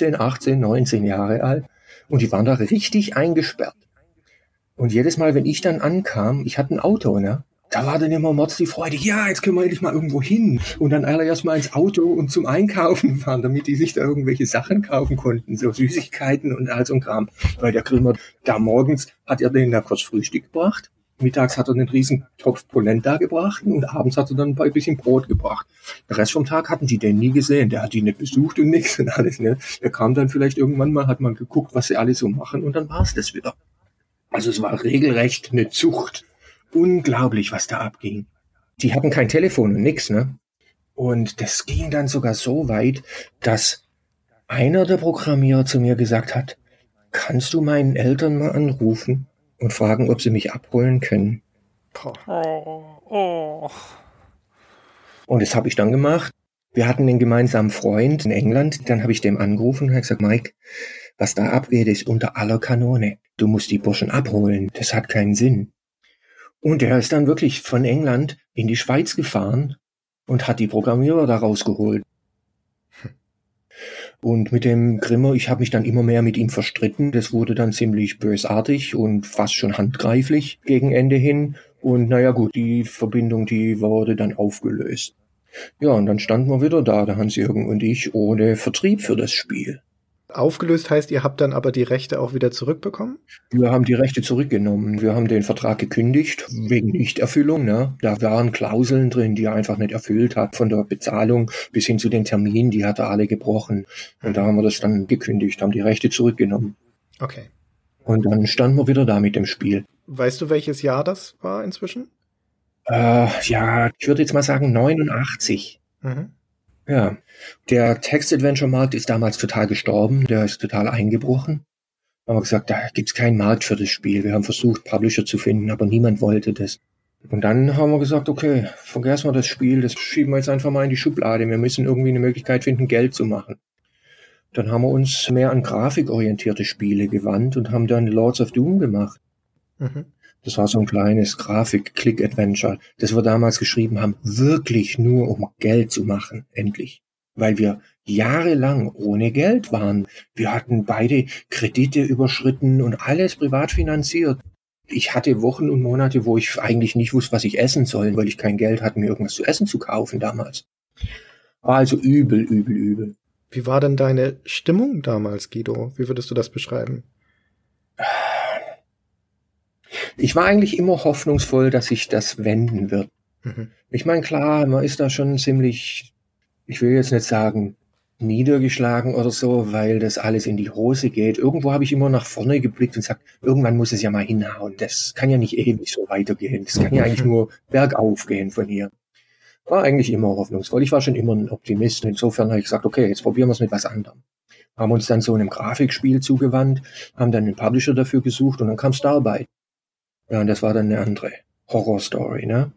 19 Jahre alt. Und die waren da richtig eingesperrt. Und jedes Mal, wenn ich dann ankam, ich hatte ein Auto, ne? Da war dann immer Mords die Freude, ja, jetzt können wir endlich mal irgendwo hin. Und dann alle erst mal ins Auto und zum Einkaufen fahren, damit die sich da irgendwelche Sachen kaufen konnten. So Süßigkeiten und all so ein Kram. Weil der Grimmer da morgens hat er denen da kurz Frühstück gebracht. Mittags hat er einen riesen Topf Polenta gebracht und abends hat er dann ein bisschen Brot gebracht. Den Rest vom Tag hatten die den nie gesehen. Der hat die nicht besucht und nichts und alles, ne? Der kam dann vielleicht irgendwann mal, hat man geguckt, was sie alle so machen und dann war's das wieder. Also es war regelrecht eine Zucht. Unglaublich, was da abging. Die hatten kein Telefon und nix, ne? Und das ging dann sogar so weit, dass einer der Programmierer zu mir gesagt hat, kannst du meinen Eltern mal anrufen und fragen, ob sie mich abholen können? Und das habe ich dann gemacht. Wir hatten einen gemeinsamen Freund in England, dann habe ich dem angerufen und habe gesagt, Mike, was da abgeht, ist unter aller Kanone. Du musst die Burschen abholen, das hat keinen Sinn. Und er ist dann wirklich von England in die Schweiz gefahren und hat die Programmierer da rausgeholt. Und mit dem Grimmer, ich habe mich dann immer mehr mit ihm verstritten. Das wurde dann ziemlich bösartig und fast schon handgreiflich gegen Ende hin. Und naja gut, die Verbindung, die wurde dann aufgelöst. Ja, und dann standen wir wieder da, der Hans-Jürgen und ich, ohne Vertrieb für das Spiel. Aufgelöst heißt, ihr habt dann aber die Rechte auch wieder zurückbekommen? Wir haben die Rechte zurückgenommen. Wir haben den Vertrag gekündigt, wegen Nichterfüllung. Ne? Da waren Klauseln drin, die er einfach nicht erfüllt hat. Von der Bezahlung bis hin zu den Terminen, die hat er alle gebrochen. Und da haben wir das dann gekündigt, haben die Rechte zurückgenommen. Okay. Und dann standen wir wieder da mit dem Spiel. Weißt du, welches Jahr das war inzwischen? Ja, ich würde jetzt mal sagen 89. Mhm. Ja, der Text-Adventure-Markt ist damals total gestorben, der ist total eingebrochen. Da haben wir gesagt, da gibt's keinen Markt für das Spiel. Wir haben versucht, Publisher zu finden, aber niemand wollte das. Und dann haben wir gesagt, okay, vergessen wir das Spiel, das schieben wir jetzt einfach mal in die Schublade. Wir müssen irgendwie eine Möglichkeit finden, Geld zu machen. Dann haben wir uns mehr an grafikorientierte Spiele gewandt und haben dann Lords of Doom gemacht. Mhm. Das war so ein kleines Grafik-Click-Adventure, das wir damals geschrieben haben, wirklich nur um Geld zu machen, endlich. Weil wir jahrelang ohne Geld waren. Wir hatten beide Kredite überschritten und alles privat finanziert. Ich hatte Wochen und Monate, wo ich eigentlich nicht wusste, was ich essen soll, weil ich kein Geld hatte, mir irgendwas zu essen zu kaufen damals. War also übel, übel, übel. Wie war denn deine Stimmung damals, Guido? Wie würdest du das beschreiben? Ich war eigentlich immer hoffnungsvoll, dass sich das wenden wird. Mhm. Ich meine, klar, man ist da schon ziemlich, ich will jetzt nicht sagen, niedergeschlagen oder so, weil das alles in die Hose geht. Irgendwo habe ich immer nach vorne geblickt und gesagt, irgendwann muss es ja mal hinhauen. Das kann ja nicht ewig so weitergehen. Das kann ja eigentlich nur bergauf gehen von hier. War eigentlich immer hoffnungsvoll. Ich war schon immer ein Optimist. Insofern habe ich gesagt, okay, jetzt probieren wir es mit was anderem. Haben uns dann so einem Grafikspiel zugewandt, haben dann einen Publisher dafür gesucht und dann kam Starbite. Ja, und das war dann eine andere Horrorstory, ne?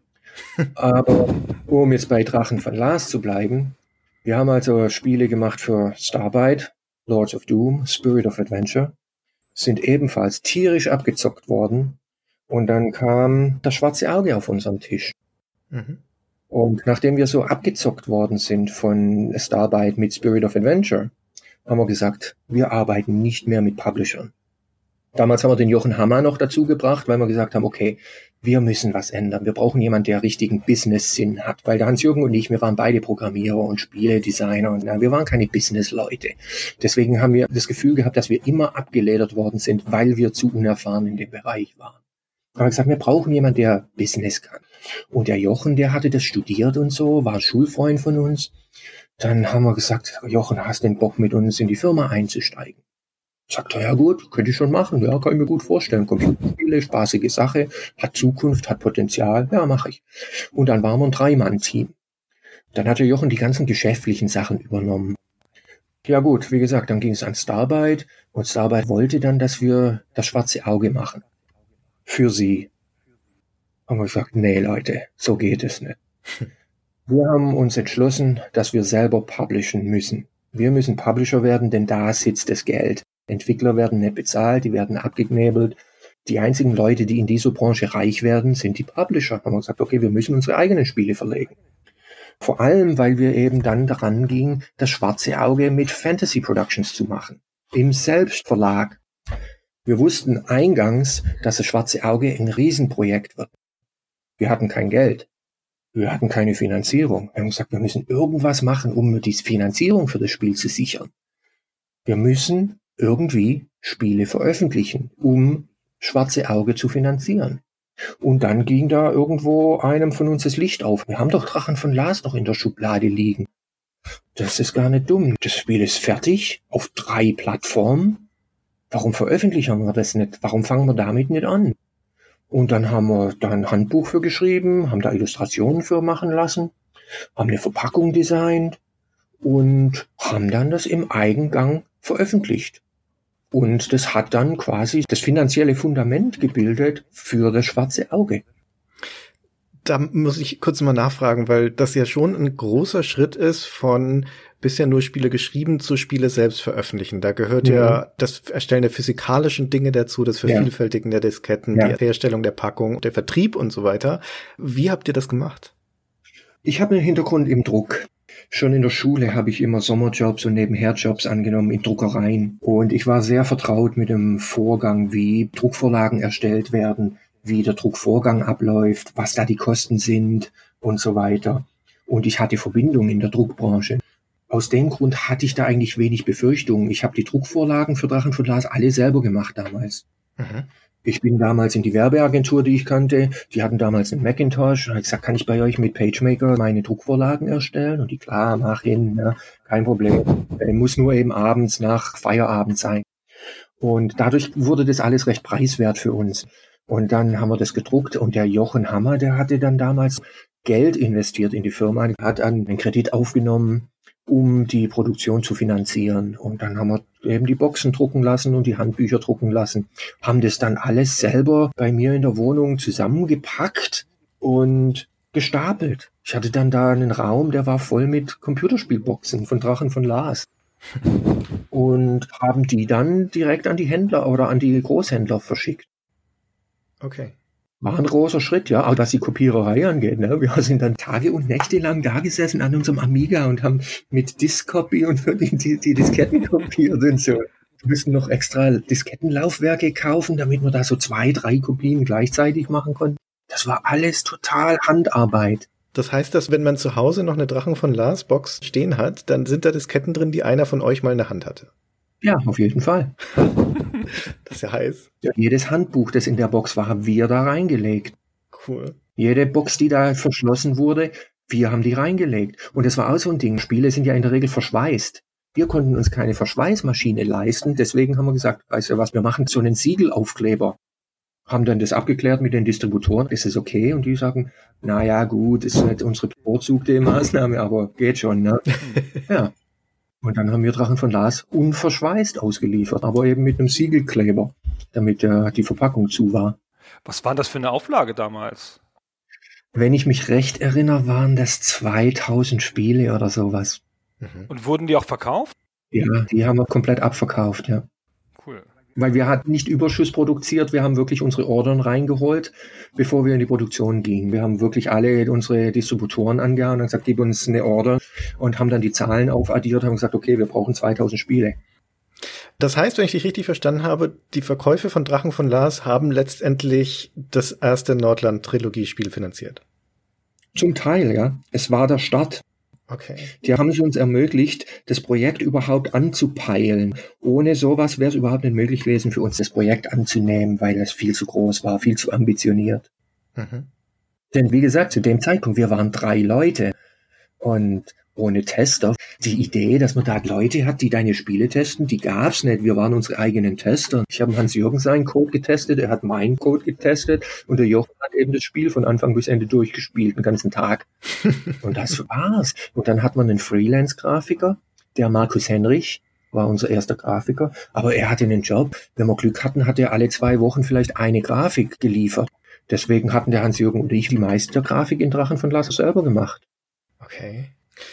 Aber um jetzt bei Drachen von Lars zu bleiben, wir haben also Spiele gemacht für Starbite, Lords of Doom, Spirit of Adventure, sind ebenfalls tierisch abgezockt worden und dann kam das schwarze Auge auf unserem Tisch. Mhm. Und nachdem wir so abgezockt worden sind von Starbite mit Spirit of Adventure, haben wir gesagt, wir arbeiten nicht mehr mit Publishern. Damals haben wir den Jochen Hammer noch dazu gebracht, weil wir gesagt haben, okay, wir müssen was ändern. Wir brauchen jemanden, der richtigen Business-Sinn hat. Weil der Hans-Jürgen und ich, wir waren beide Programmierer und Spieledesigner und wir waren keine Business-Leute. Deswegen haben wir das Gefühl gehabt, dass wir immer abgeledert worden sind, weil wir zu unerfahren in dem Bereich waren. Aber gesagt, wir brauchen jemanden, der Business kann. Und der Jochen, der hatte das studiert und so, war ein Schulfreund von uns. Dann haben wir gesagt, Jochen, hast du den Bock, mit uns in die Firma einzusteigen? Sagt er, ja gut, könnte ich schon machen, ja, kann ich mir gut vorstellen. Computerspiele, spaßige Sache, hat Zukunft, hat Potenzial, ja, mache ich. Und dann waren wir ein 3-Mann-Team. Dann hat der Jochen die ganzen geschäftlichen Sachen übernommen. Ja gut, wie gesagt, dann ging es an Starbite und Starbite wollte dann, dass wir das schwarze Auge machen. Für sie. Haben wir gesagt, nee Leute, so geht es nicht. Wir haben uns entschlossen, dass wir selber publishen müssen. Wir müssen Publisher werden, denn da sitzt das Geld. Entwickler werden nicht bezahlt, die werden abgeknebelt. Die einzigen Leute, die in dieser Branche reich werden, sind die Publisher. Haben wir gesagt, okay, wir müssen unsere eigenen Spiele verlegen. Vor allem, weil wir eben dann daran gingen, das schwarze Auge mit Fantasy Productions zu machen. Im Selbstverlag. Wir wussten eingangs, dass das schwarze Auge ein Riesenprojekt wird. Wir hatten kein Geld. Wir hatten keine Finanzierung. Wir haben gesagt, wir müssen irgendwas machen, um die Finanzierung für das Spiel zu sichern. Wir müssen irgendwie Spiele veröffentlichen, um schwarze Auge zu finanzieren. Und dann ging da irgendwo einem von uns das Licht auf. Wir haben doch Drachen von Lars noch in der Schublade liegen. Das ist gar nicht dumm. Das Spiel ist fertig, auf 3 Plattformen. Warum veröffentlichen wir das nicht? Warum fangen wir damit nicht an? Und dann haben wir da ein Handbuch für geschrieben, haben da Illustrationen für machen lassen, haben eine Verpackung designt und haben dann das im Eigengang veröffentlicht. Und das hat dann quasi das finanzielle Fundament gebildet für das schwarze Auge. Da muss ich kurz mal nachfragen, weil das ja schon ein großer Schritt ist von bisher nur Spiele geschrieben zu Spiele selbst veröffentlichen. Da gehört ja das Erstellen der physikalischen Dinge dazu, das Vervielfältigen der Disketten, die Herstellung der Packung, der Vertrieb und so weiter. Wie habt ihr das gemacht? Ich habe einen Hintergrund im Druck. Schon in der Schule habe ich immer Sommerjobs und Nebenherjobs angenommen in Druckereien. Und ich war sehr vertraut mit dem Vorgang, wie Druckvorlagen erstellt werden, wie der Druckvorgang abläuft, was da die Kosten sind und so weiter. Und ich hatte Verbindungen in der Druckbranche. Aus dem Grund hatte ich da eigentlich wenig Befürchtungen. Ich habe die Druckvorlagen für Drachen von Lars alle selber gemacht damals. Mhm. Ich bin damals in die Werbeagentur, die ich kannte. Die hatten damals einen Macintosh. Und habe gesagt, kann ich bei euch mit PageMaker meine Druckvorlagen erstellen? Und die, klar, mach hin, ja, kein Problem. Muss nur eben abends nach Feierabend sein. Und dadurch wurde das alles recht preiswert für uns. Und dann haben wir das gedruckt. Und der Jochen Hammer, der hatte dann damals Geld investiert in die Firma, hat einen Kredit aufgenommen, um die Produktion zu finanzieren. Und dann haben wir eben die Boxen drucken lassen und die Handbücher drucken lassen. Haben das dann alles selber bei mir in der Wohnung zusammengepackt und gestapelt. Ich hatte dann da einen Raum, der war voll mit Computerspielboxen von Drachen von Lars. Und haben die dann direkt an die Händler oder an die Großhändler verschickt. Okay. War ein großer Schritt, ja, auch was die Kopiererei angeht. Ne? Wir sind dann Tage und Nächte lang da gesessen an unserem Amiga und haben mit Diskcopy und die Disketten kopiert und so. Wir müssen noch extra Diskettenlaufwerke kaufen, damit wir da so 2, 3 Kopien gleichzeitig machen konnten. Das war alles total Handarbeit. Das heißt, dass wenn man zu Hause noch eine Drachen von Lars Box stehen hat, dann sind da Disketten drin, die einer von euch mal in der Hand hatte. Ja, auf jeden Fall. Das ist ja heiß. Ja, jedes Handbuch, das in der Box war, haben wir da reingelegt. Cool. Jede Box, die da verschlossen wurde, wir haben die reingelegt. Und das war auch so ein Ding. Spiele sind ja in der Regel verschweißt. Wir konnten uns keine Verschweißmaschine leisten. Deswegen haben wir gesagt, weißt du was, wir machen so einen Siegelaufkleber. Haben dann das abgeklärt mit den Distributoren. Ist es okay? Und die sagen, naja, gut, ist nicht unsere bevorzugte Maßnahme, aber geht schon, ne? Ja. Und dann haben wir Drachen von Lars unverschweißt ausgeliefert, aber eben mit einem Siegelkleber, damit die Verpackung zu war. Was war das für eine Auflage damals? Wenn ich mich recht erinnere, waren das 2000 Spiele oder sowas. Und wurden die auch verkauft? Ja, die haben wir komplett abverkauft, ja. Cool. Weil wir hatten nicht Überschuss produziert, wir haben wirklich unsere Ordern reingeholt, bevor wir in die Produktion gingen. Wir haben wirklich alle unsere Distributoren angehauen und gesagt, gib uns eine Order und haben dann die Zahlen aufaddiert und haben gesagt, okay, wir brauchen 2000 Spiele. Das heißt, wenn ich dich richtig verstanden habe, die Verkäufe von Drachen von Lars haben letztendlich das erste Nordland-Trilogie-Spiel finanziert. Zum Teil, ja. Es war der Start. Okay. Die haben es uns ermöglicht, das Projekt überhaupt anzupeilen. Ohne sowas wäre es überhaupt nicht möglich gewesen, für uns das Projekt anzunehmen, weil es viel zu groß war, viel zu ambitioniert. Denn wie gesagt, zu dem Zeitpunkt, wir waren 3 Leute und ohne Tester. Die Idee, dass man da Leute hat, die deine Spiele testen, die gab's nicht. Wir waren unsere eigenen Tester. Ich habe Hans-Jürgen seinen Code getestet, er hat meinen Code getestet und der Jochen hat eben das Spiel von Anfang bis Ende durchgespielt, den ganzen Tag. Und das war's. Und dann hat man einen Freelance-Grafiker, der Markus Henrich, war unser erster Grafiker, aber er hatte einen Job. Wenn wir Glück hatten, hat er alle 2 Wochen vielleicht eine Grafik geliefert. Deswegen hatten der Hans-Jürgen und ich die meiste der Grafik in Drachen von Lars selber gemacht. Okay.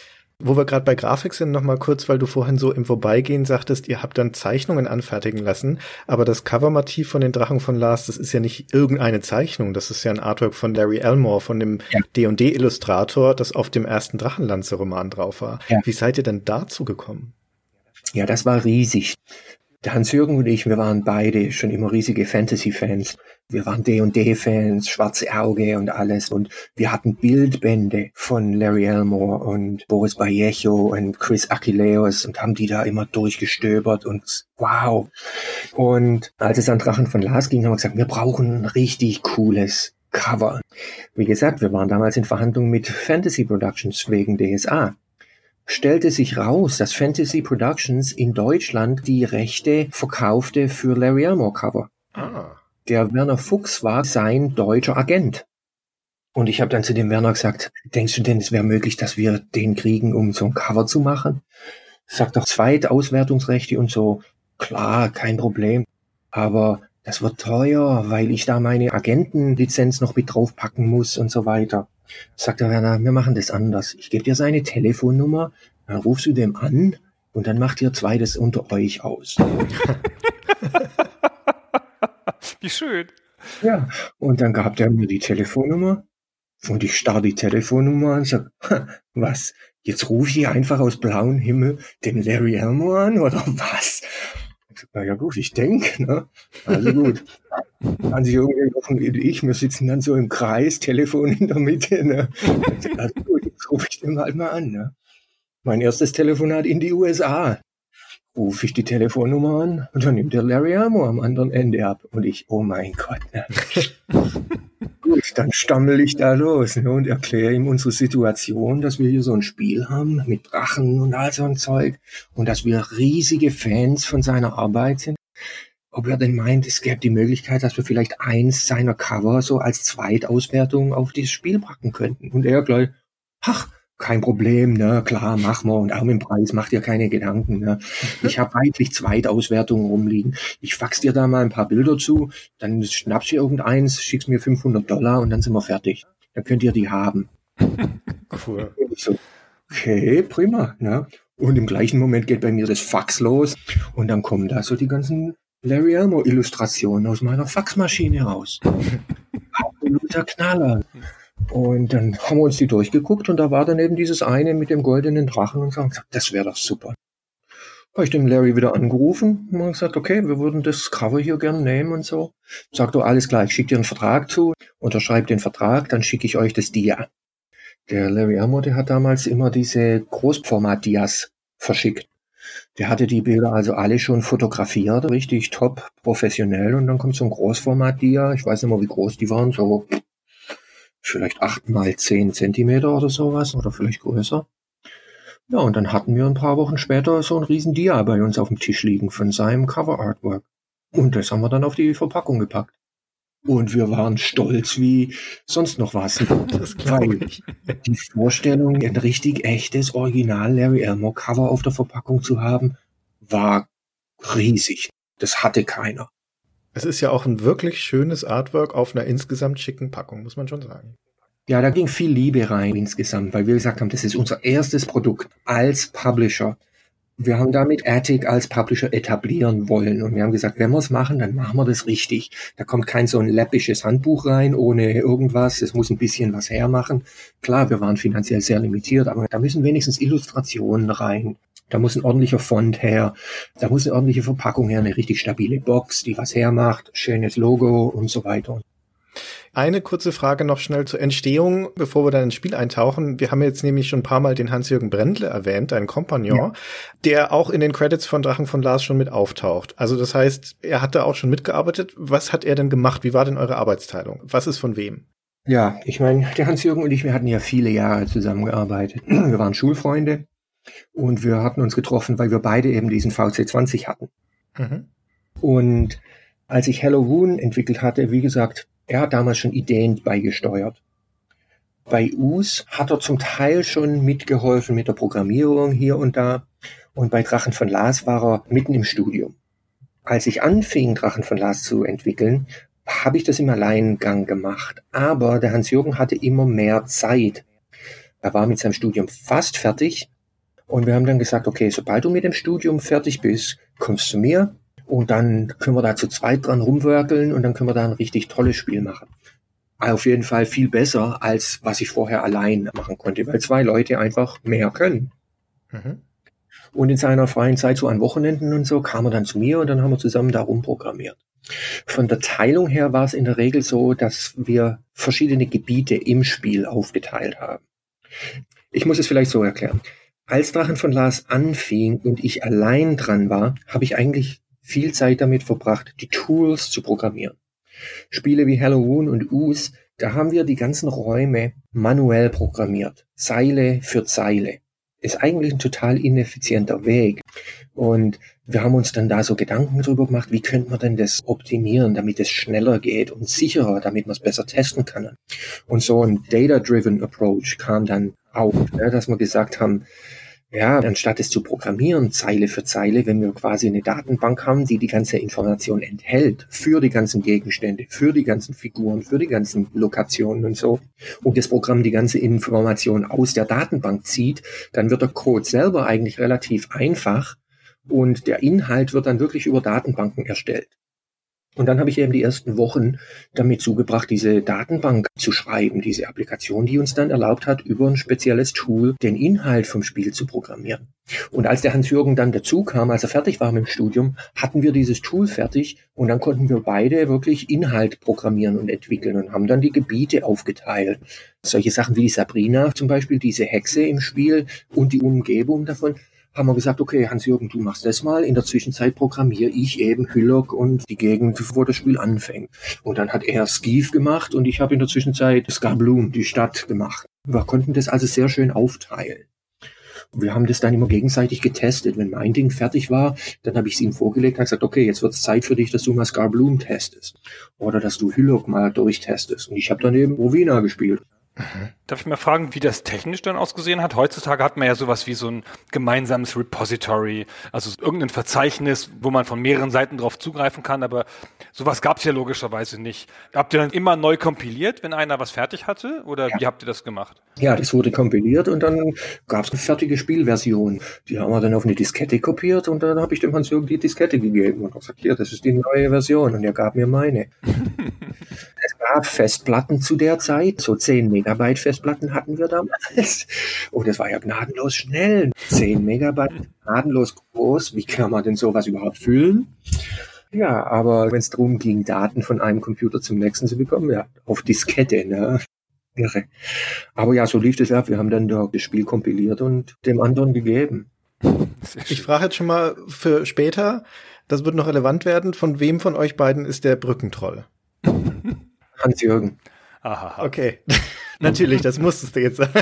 Wo wir gerade bei Grafik sind, noch mal kurz, weil du vorhin so im Vorbeigehen sagtest, ihr habt dann Zeichnungen anfertigen lassen, aber das Covermotiv von den Drachen von Lars, das ist ja nicht irgendeine Zeichnung, das ist ja ein Artwork von Larry Elmore, von dem D&D-Illustrator, das auf dem ersten Drachenlanze-Roman drauf war. Ja. Wie seid ihr denn dazu gekommen? Ja, das war riesig. Der Hans-Jürgen und ich, wir waren beide schon immer riesige Fantasy-Fans. Wir waren D&D-Fans, Schwarze Auge und alles. Und wir hatten Bildbände von Larry Elmore und Boris Vallejo und Chris Achilleus und haben die da immer durchgestöbert und wow. Und als es an Drachen von Lars ging, haben wir gesagt, wir brauchen ein richtig cooles Cover. Wie gesagt, wir waren damals in Verhandlungen mit Fantasy Productions wegen DSA. Stellte sich raus, dass Fantasy Productions in Deutschland die Rechte verkaufte für Larry Elmore Cover. Der Werner Fuchs war sein deutscher Agent. Und ich habe dann zu dem Werner gesagt, denkst du denn, es wäre möglich, dass wir den kriegen, um so ein Cover zu machen? Sagt doch Zweitauswertungsrechte und so. Klar, kein Problem. Aber das wird teuer, weil ich da meine Agentenlizenz noch mit draufpacken muss und so weiter. Sagt der Werner, wir machen das anders. Ich gebe dir seine Telefonnummer, dann rufst du dem an und dann macht ihr 2 das unter euch aus. Wie schön. Ja, und dann gab der mir die Telefonnummer und ich starr die Telefonnummer und sag, was, jetzt rufe ich einfach aus blauem Himmel den Larry Elmore an oder was? Ich sag, na ja gut, ich denke, ne? Also gut. An sich irgendwie Jochen und ich, wir sitzen dann so im Kreis, Telefon in der Mitte, ne? Also gut, jetzt rufe ich den halt mal an, ne? Mein erstes Telefonat in die USA. Rufe ich die Telefonnummer an und dann nimmt der Larry Elmore am anderen Ende ab. Und ich, oh mein Gott, ne? Gut, dann stammel ich da los, ne? Und erkläre ihm unsere Situation, dass wir hier so ein Spiel haben mit Drachen und all so ein Zeug und dass wir riesige Fans von seiner Arbeit sind. Ob er denn meint, es gäbe die Möglichkeit, dass wir vielleicht eins seiner Cover so als Zweitauswertung auf dieses Spiel packen könnten. Und er gleich, ach, kein Problem, ne, klar, mach mal. Und auch mit dem Preis, mach dir keine Gedanken, ne. Ich habe eigentlich Zweitauswertungen rumliegen. Ich fax dir da mal ein paar Bilder zu, dann schnappst du irgendeins, schickst mir $500 und dann sind wir fertig. Dann könnt ihr die haben. Cool. Und ich so, okay, prima, ne. Und im gleichen Moment geht bei mir das Fax los und dann kommen da so die ganzen Larry Elmore Illustrationen aus meiner Faxmaschine raus. Absoluter Knaller. Und dann haben wir uns die durchgeguckt und da war dann eben dieses eine mit dem goldenen Drachen und so, das wäre doch super. Habe ich dem Larry wieder angerufen und gesagt, okay, wir würden das Cover hier gerne nehmen und so. Sagt er, alles klar, ich schicke dir einen Vertrag zu, unterschreibe den Vertrag, dann schicke ich euch das Dia. Der Larry Elmore, der hat damals immer diese Großformat-Dias verschickt. Der hatte die Bilder also alle schon fotografiert, richtig top professionell, und dann kommt so ein Großformat-Dia, ich weiß nicht mehr, wie groß die waren, so vielleicht 8x10 Zentimeter oder sowas, oder vielleicht größer. Ja, und dann hatten wir ein paar Wochen später so ein riesen Dia bei uns auf dem Tisch liegen von seinem Cover-Artwork. Und das haben wir dann auf die Verpackung gepackt. Und wir waren stolz wie sonst noch was. Das glaube ich. Die Vorstellung, ein richtig echtes Original Larry Elmore Cover auf der Verpackung zu haben, war riesig. Das hatte keiner. Es ist ja auch ein wirklich schönes Artwork auf einer insgesamt schicken Packung, muss man schon sagen. Ja, da ging viel Liebe rein insgesamt, weil wir gesagt haben, das ist unser erstes Produkt als Publisher. Wir haben damit Attic als Publisher etablieren wollen und wir haben gesagt, wenn wir es machen, dann machen wir das richtig. Da kommt kein so ein läppisches Handbuch rein ohne irgendwas, es muss ein bisschen was hermachen. Klar, wir waren finanziell sehr limitiert, aber da müssen wenigstens Illustrationen rein. Da muss ein ordentlicher Font her, da muss eine ordentliche Verpackung her, eine richtig stabile Box, die was hermacht, schönes Logo und so weiter. Eine kurze Frage noch schnell zur Entstehung, bevor wir dann ins Spiel eintauchen. Wir haben jetzt nämlich schon ein paar Mal den Hans-Jürgen Brendle erwähnt, deinen Kompagnon, der auch in den Credits von Drachen von Lars schon mit auftaucht. Also das heißt, er hat da auch schon mitgearbeitet. Was hat er denn gemacht? Wie war denn eure Arbeitsteilung? Was ist von wem? Ja, ich meine, der Hans-Jürgen und ich, wir hatten ja viele Jahre zusammengearbeitet. Wir waren Schulfreunde und wir hatten uns getroffen, weil wir beide eben diesen VC20 hatten. Mhm. Und als ich Hello Woon entwickelt hatte, wie gesagt, er hat damals schon Ideen beigesteuert. Bei US hat er zum Teil schon mitgeholfen mit der Programmierung hier und da. Und bei Drachen von Lars war er mitten im Studium. Als ich anfing, Drachen von Lars zu entwickeln, habe ich das im Alleingang gemacht. Aber der Hans-Jürgen hatte immer mehr Zeit. Er war mit seinem Studium fast fertig. Und wir haben dann gesagt, okay, sobald du mit dem Studium fertig bist, kommst du zu mir. Und dann können wir da zu zweit dran rumwerkeln und dann können wir da ein richtig tolles Spiel machen. Auf jeden Fall viel besser, als was ich vorher allein machen konnte, weil 2 Leute einfach mehr können. Mhm. Und in seiner freien Zeit, so an Wochenenden und so, kam er dann zu mir und dann haben wir zusammen da rumprogrammiert. Von der Teilung her war es in der Regel so, dass wir verschiedene Gebiete im Spiel aufgeteilt haben. Ich muss es vielleicht so erklären. Als Drachen von Lars anfing und ich allein dran war, habe ich eigentlich viel Zeit damit verbracht, die Tools zu programmieren. Spiele wie Hello Woon und US, da haben wir die ganzen Räume manuell programmiert, Zeile für Zeile. Ist eigentlich ein total ineffizienter Weg. Und wir haben uns dann da so Gedanken drüber gemacht, wie könnte man denn das optimieren, damit es schneller geht und sicherer, damit man es besser testen kann. Und so ein Data-Driven Approach kam dann auf, dass wir gesagt haben, ja, anstatt es zu programmieren, Zeile für Zeile, wenn wir quasi eine Datenbank haben, die die ganze Information enthält, für die ganzen Gegenstände, für die ganzen Figuren, für die ganzen Lokationen und so, und das Programm die ganze Information aus der Datenbank zieht, dann wird der Code selber eigentlich relativ einfach und der Inhalt wird dann wirklich über Datenbanken erstellt. Und dann habe ich eben die ersten Wochen damit zugebracht, diese Datenbank zu schreiben, diese Applikation, die uns dann erlaubt hat, über ein spezielles Tool den Inhalt vom Spiel zu programmieren. Und als der Hans-Jürgen dann dazu kam, als er fertig war mit dem Studium, hatten wir dieses Tool fertig und dann konnten wir beide wirklich Inhalt programmieren und entwickeln und haben dann die Gebiete aufgeteilt. Solche Sachen wie die Sabrina zum Beispiel, diese Hexe im Spiel und die Umgebung davon, haben wir gesagt, okay, Hans-Jürgen, du machst das mal. In der Zwischenzeit programmiere ich eben Hylok und die Gegend, wo das Spiel anfängt. Und dann hat er Skeeve gemacht und ich habe in der Zwischenzeit Skarbloom, die Stadt, gemacht. Wir konnten das also sehr schön aufteilen. Wir haben das dann immer gegenseitig getestet. Wenn mein Ding fertig war, dann habe ich es ihm vorgelegt und gesagt, okay, jetzt wird es Zeit für dich, dass du mal Skarbloom testest. Oder dass du Hylok mal durchtestest. Und ich habe dann eben Rowena gespielt. Darf ich mal fragen, wie das technisch dann ausgesehen hat? Heutzutage hat man ja sowas wie so ein gemeinsames Repository, also irgendein Verzeichnis, wo man von mehreren Seiten drauf zugreifen kann, aber sowas gab es ja logischerweise nicht. Habt ihr dann immer neu kompiliert, wenn einer was fertig hatte, oder Wie habt ihr das gemacht? Ja, das wurde kompiliert und dann gab es eine fertige Spielversion. Die haben wir dann auf eine Diskette kopiert und dann habe ich dem Hans-Jürgen die Diskette gegeben und gesagt, hier, das ist die neue Version, und er gab mir meine. Es gab Festplatten zu der Zeit, so 10 Megabyte Festplatten. Festplatten hatten wir damals. Oh, das war ja gnadenlos schnell. 10 Megabyte, gnadenlos groß. Wie kann man denn sowas überhaupt füllen? Ja, aber wenn es darum ging, Daten von einem Computer zum nächsten zu bekommen, ja, auf Diskette, ne? Irre. Aber ja, so lief das ab. Wir haben dann das Spiel kompiliert und dem anderen gegeben. Ich frage jetzt schon mal für später, das wird noch relevant werden, von wem von euch beiden ist der Brückentroll? Hans-Jürgen. Aha. Okay, natürlich, das musstest du jetzt sagen.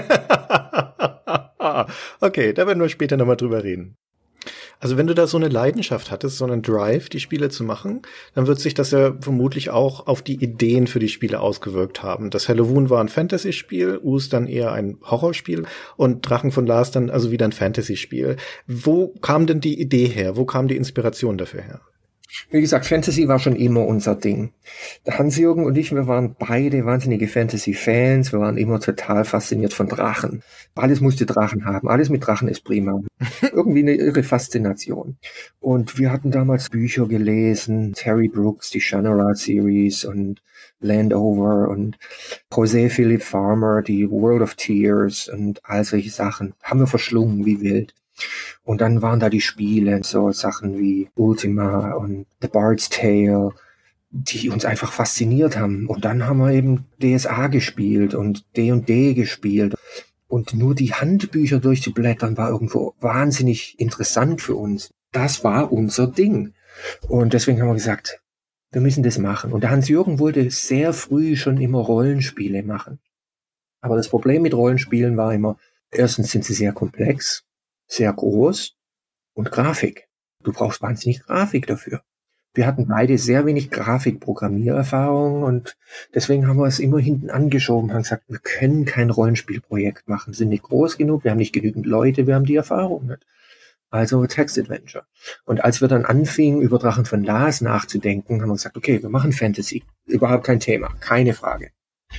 Okay, da werden wir später nochmal drüber reden. Also wenn du da so eine Leidenschaft hattest, so einen Drive, die Spiele zu machen, dann wird sich das ja vermutlich auch auf die Ideen für die Spiele ausgewirkt haben. Das Halloween war ein Fantasy-Spiel, Us dann eher ein Horrorspiel und Drachen von Lars dann also wieder ein Fantasy-Spiel. Wo kam denn die Idee her? Wo kam die Inspiration dafür her? Wie gesagt, Fantasy war schon immer unser Ding. Der Hans-Jürgen und ich, wir waren beide wahnsinnige Fantasy-Fans. Wir waren immer total fasziniert von Drachen. Alles musste Drachen haben. Alles mit Drachen ist prima. Irgendwie eine irre Faszination. Und wir hatten damals Bücher gelesen. Terry Brooks, die Shannara-Series und Landover und José Philip Farmer, die World of Tears und all solche Sachen. Haben wir verschlungen wie wild. Und dann waren da die Spiele, so Sachen wie Ultima und The Bard's Tale, die uns einfach fasziniert haben. Und dann haben wir eben DSA gespielt und D&D gespielt. Und nur die Handbücher durchzublättern war irgendwo wahnsinnig interessant für uns. Das war unser Ding. Und deswegen haben wir gesagt, wir müssen das machen. Und der Hans-Jürgen wollte sehr früh schon immer Rollenspiele machen. Aber das Problem mit Rollenspielen war immer, erstens sind sie sehr komplex, sehr groß und Grafik. Du brauchst wahnsinnig Grafik dafür. Wir hatten beide sehr wenig Grafik-Programmiererfahrung und deswegen haben wir es immer hinten angeschoben, haben gesagt, wir können kein Rollenspielprojekt machen, sind nicht groß genug, wir haben nicht genügend Leute, wir haben die Erfahrung nicht. Also Text-Adventure. Und als wir dann anfingen, über Drachen von Lars nachzudenken, haben wir gesagt, okay, wir machen Fantasy. Überhaupt kein Thema, keine Frage.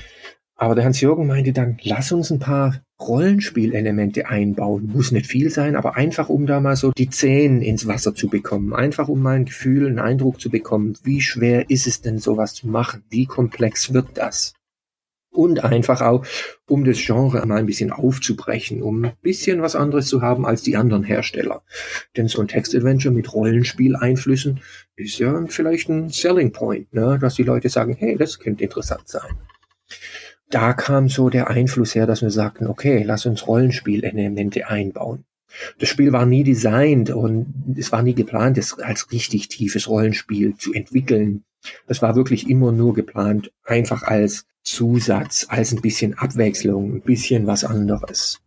Aber der Hans-Jürgen meinte dann, lass uns ein paar Rollenspielelemente einbauen. Muss nicht viel sein, aber einfach, um da mal so die Zehen ins Wasser zu bekommen. Einfach, um mal ein Gefühl, einen Eindruck zu bekommen. Wie schwer ist es denn, sowas zu machen? Wie komplex wird das? Und einfach auch, um das Genre mal ein bisschen aufzubrechen, um ein bisschen was anderes zu haben als die anderen Hersteller. Denn so ein Text-Adventure mit Rollenspieleinflüssen ist ja vielleicht ein Selling Point, ne? Dass die Leute sagen, hey, das könnte interessant sein. Da kam so der Einfluss her, dass wir sagten, okay, lass uns Rollenspielelemente einbauen. Das Spiel war nie designt und es war nie geplant, es als richtig tiefes Rollenspiel zu entwickeln. Das war wirklich immer nur geplant, einfach als Zusatz, als ein bisschen Abwechslung, ein bisschen was anderes.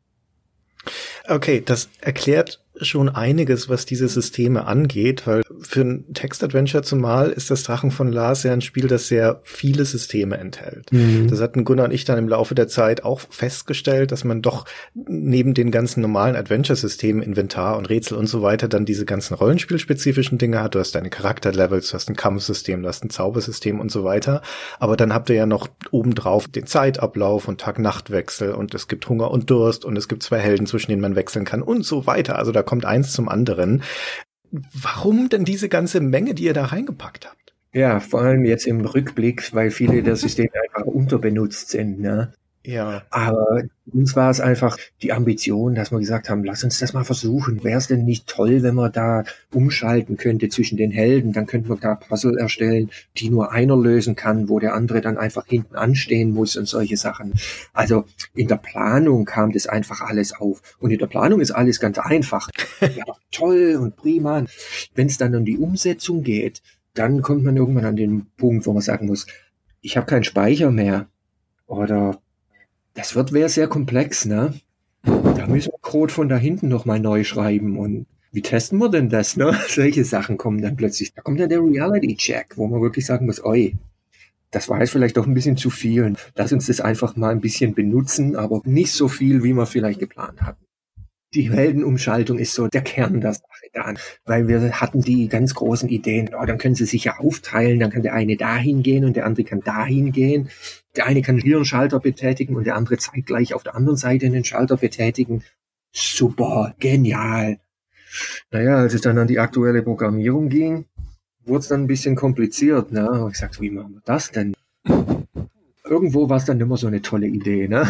Okay, das erklärt schon einiges, was diese Systeme angeht, weil für ein Text-Adventure zumal ist das Drachen von Lars ja ein Spiel, das sehr viele Systeme enthält. Das hatten Gunnar und ich dann im Laufe der Zeit auch festgestellt, dass man doch neben den ganzen normalen Adventure-Systemen, Inventar und Rätsel und so weiter, dann diese ganzen rollenspielspezifischen Dinge hat. Du hast deine Charakterlevels, du hast ein Kampfsystem, du hast ein Zaubersystem und so weiter. Aber dann habt ihr ja noch obendrauf den Zeitablauf und Tag-Nacht-Wechsel und es gibt Hunger und Durst und es gibt 2 Helden, zwischen denen man wechseln kann und so weiter. Also da kommt eins zum anderen. Warum denn diese ganze Menge, die ihr da reingepackt habt? Ja, vor allem jetzt im Rückblick, weil viele der Systeme einfach unterbenutzt sind, ne? Ja. Aber uns war es einfach die Ambition, dass wir gesagt haben, lass uns das mal versuchen. Wäre es denn nicht toll, wenn man da umschalten könnte zwischen den Helden? Dann könnten wir da Puzzle erstellen, die nur einer lösen kann, wo der andere dann einfach hinten anstehen muss und solche Sachen. Also in der Planung kam das einfach alles auf. Und in der Planung ist alles ganz einfach. Ja, toll und prima. Wenn es dann um die Umsetzung geht, dann kommt man irgendwann an den Punkt, wo man sagen muss, ich habe keinen Speicher mehr. Oder das wäre sehr komplex, ne? Da müssen wir Code von da hinten nochmal neu schreiben. Und wie testen wir denn das, ne? Solche Sachen kommen dann plötzlich. Da kommt dann der Reality-Check, wo man wirklich sagen muss, oi, das war jetzt vielleicht doch ein bisschen zu viel. Lass uns das einfach mal ein bisschen benutzen, aber nicht so viel, wie wir vielleicht geplant hatten. Die Heldenumschaltung ist so der Kern der Sache da, weil wir hatten die ganz großen Ideen, dann können sie sich ja aufteilen, dann kann der eine dahin gehen und der andere kann dahin gehen. Der eine kann hier einen Schalter betätigen und der andere zeitgleich auf der anderen Seite einen Schalter betätigen. Super, genial. Naja, als es dann an die aktuelle Programmierung ging, wurde es dann ein bisschen kompliziert. Ne? Ich gesagt, wie machen wir das denn? irgendwo war es dann immer so eine tolle Idee, ne?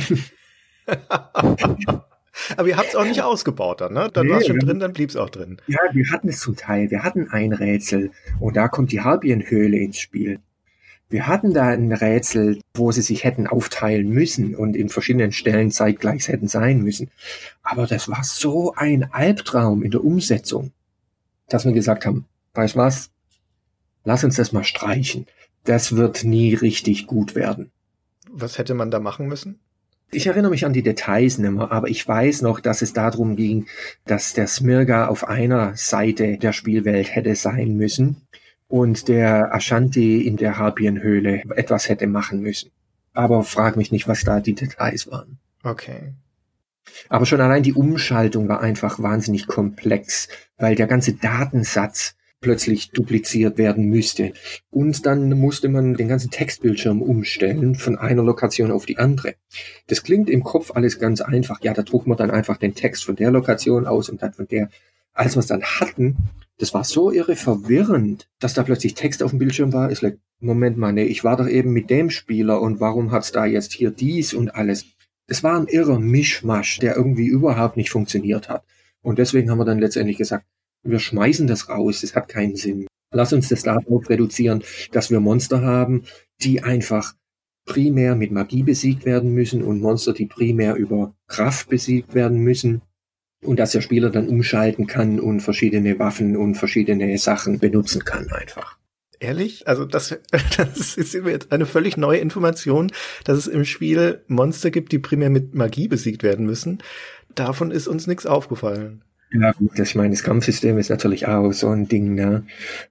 Aber ihr habt es auch nicht ausgebaut dann, ne? Dann war es schon drin, dann blieb es auch drin. Ja, wir hatten es zum Teil. Wir hatten ein Rätsel und da kommt die Harpienhöhle ins Spiel. Wir hatten da ein Rätsel, wo sie sich hätten aufteilen müssen und in verschiedenen Stellen zeitgleich hätten sein müssen. Aber das war so ein Albtraum in der Umsetzung, dass wir gesagt haben, weißt was, lass uns das mal streichen. Das wird nie richtig gut werden. Was hätte man da machen müssen? Ich erinnere mich an die Details nicht mehr, aber ich weiß noch, dass es darum ging, dass der Smirga auf einer Seite der Spielwelt hätte sein müssen und der Ashanti in der Harpienhöhle etwas hätte machen müssen. Aber frag mich nicht, was da die Details waren. Okay. Aber schon allein die Umschaltung war einfach wahnsinnig komplex, weil der ganze Datensatz plötzlich dupliziert werden müsste. Und dann musste man den ganzen Textbildschirm umstellen von einer Lokation auf die andere. Das klingt im Kopf alles ganz einfach. Ja, da druckt man dann einfach den Text von der Lokation aus und dann von der. Als wir es dann hatten, das war so irre verwirrend, dass da plötzlich Text auf dem Bildschirm war. Ist like, Moment mal, nee, ich war doch eben mit dem Spieler und warum hat's da jetzt hier dies und alles? Das war ein irrer Mischmasch, der irgendwie überhaupt nicht funktioniert hat. Und deswegen haben wir dann letztendlich gesagt, wir schmeißen das raus, das hat keinen Sinn. Lass uns das darauf reduzieren, dass wir Monster haben, die einfach primär mit Magie besiegt werden müssen und Monster, die primär über Kraft besiegt werden müssen und dass der Spieler dann umschalten kann und verschiedene Waffen und verschiedene Sachen benutzen kann einfach. Ehrlich? Also das ist jetzt eine völlig neue Information, dass es im Spiel Monster gibt, die primär mit Magie besiegt werden müssen. Davon ist uns nichts aufgefallen. Ja gut, ich meine, das Kampfsystem ist natürlich auch so ein Ding, ne?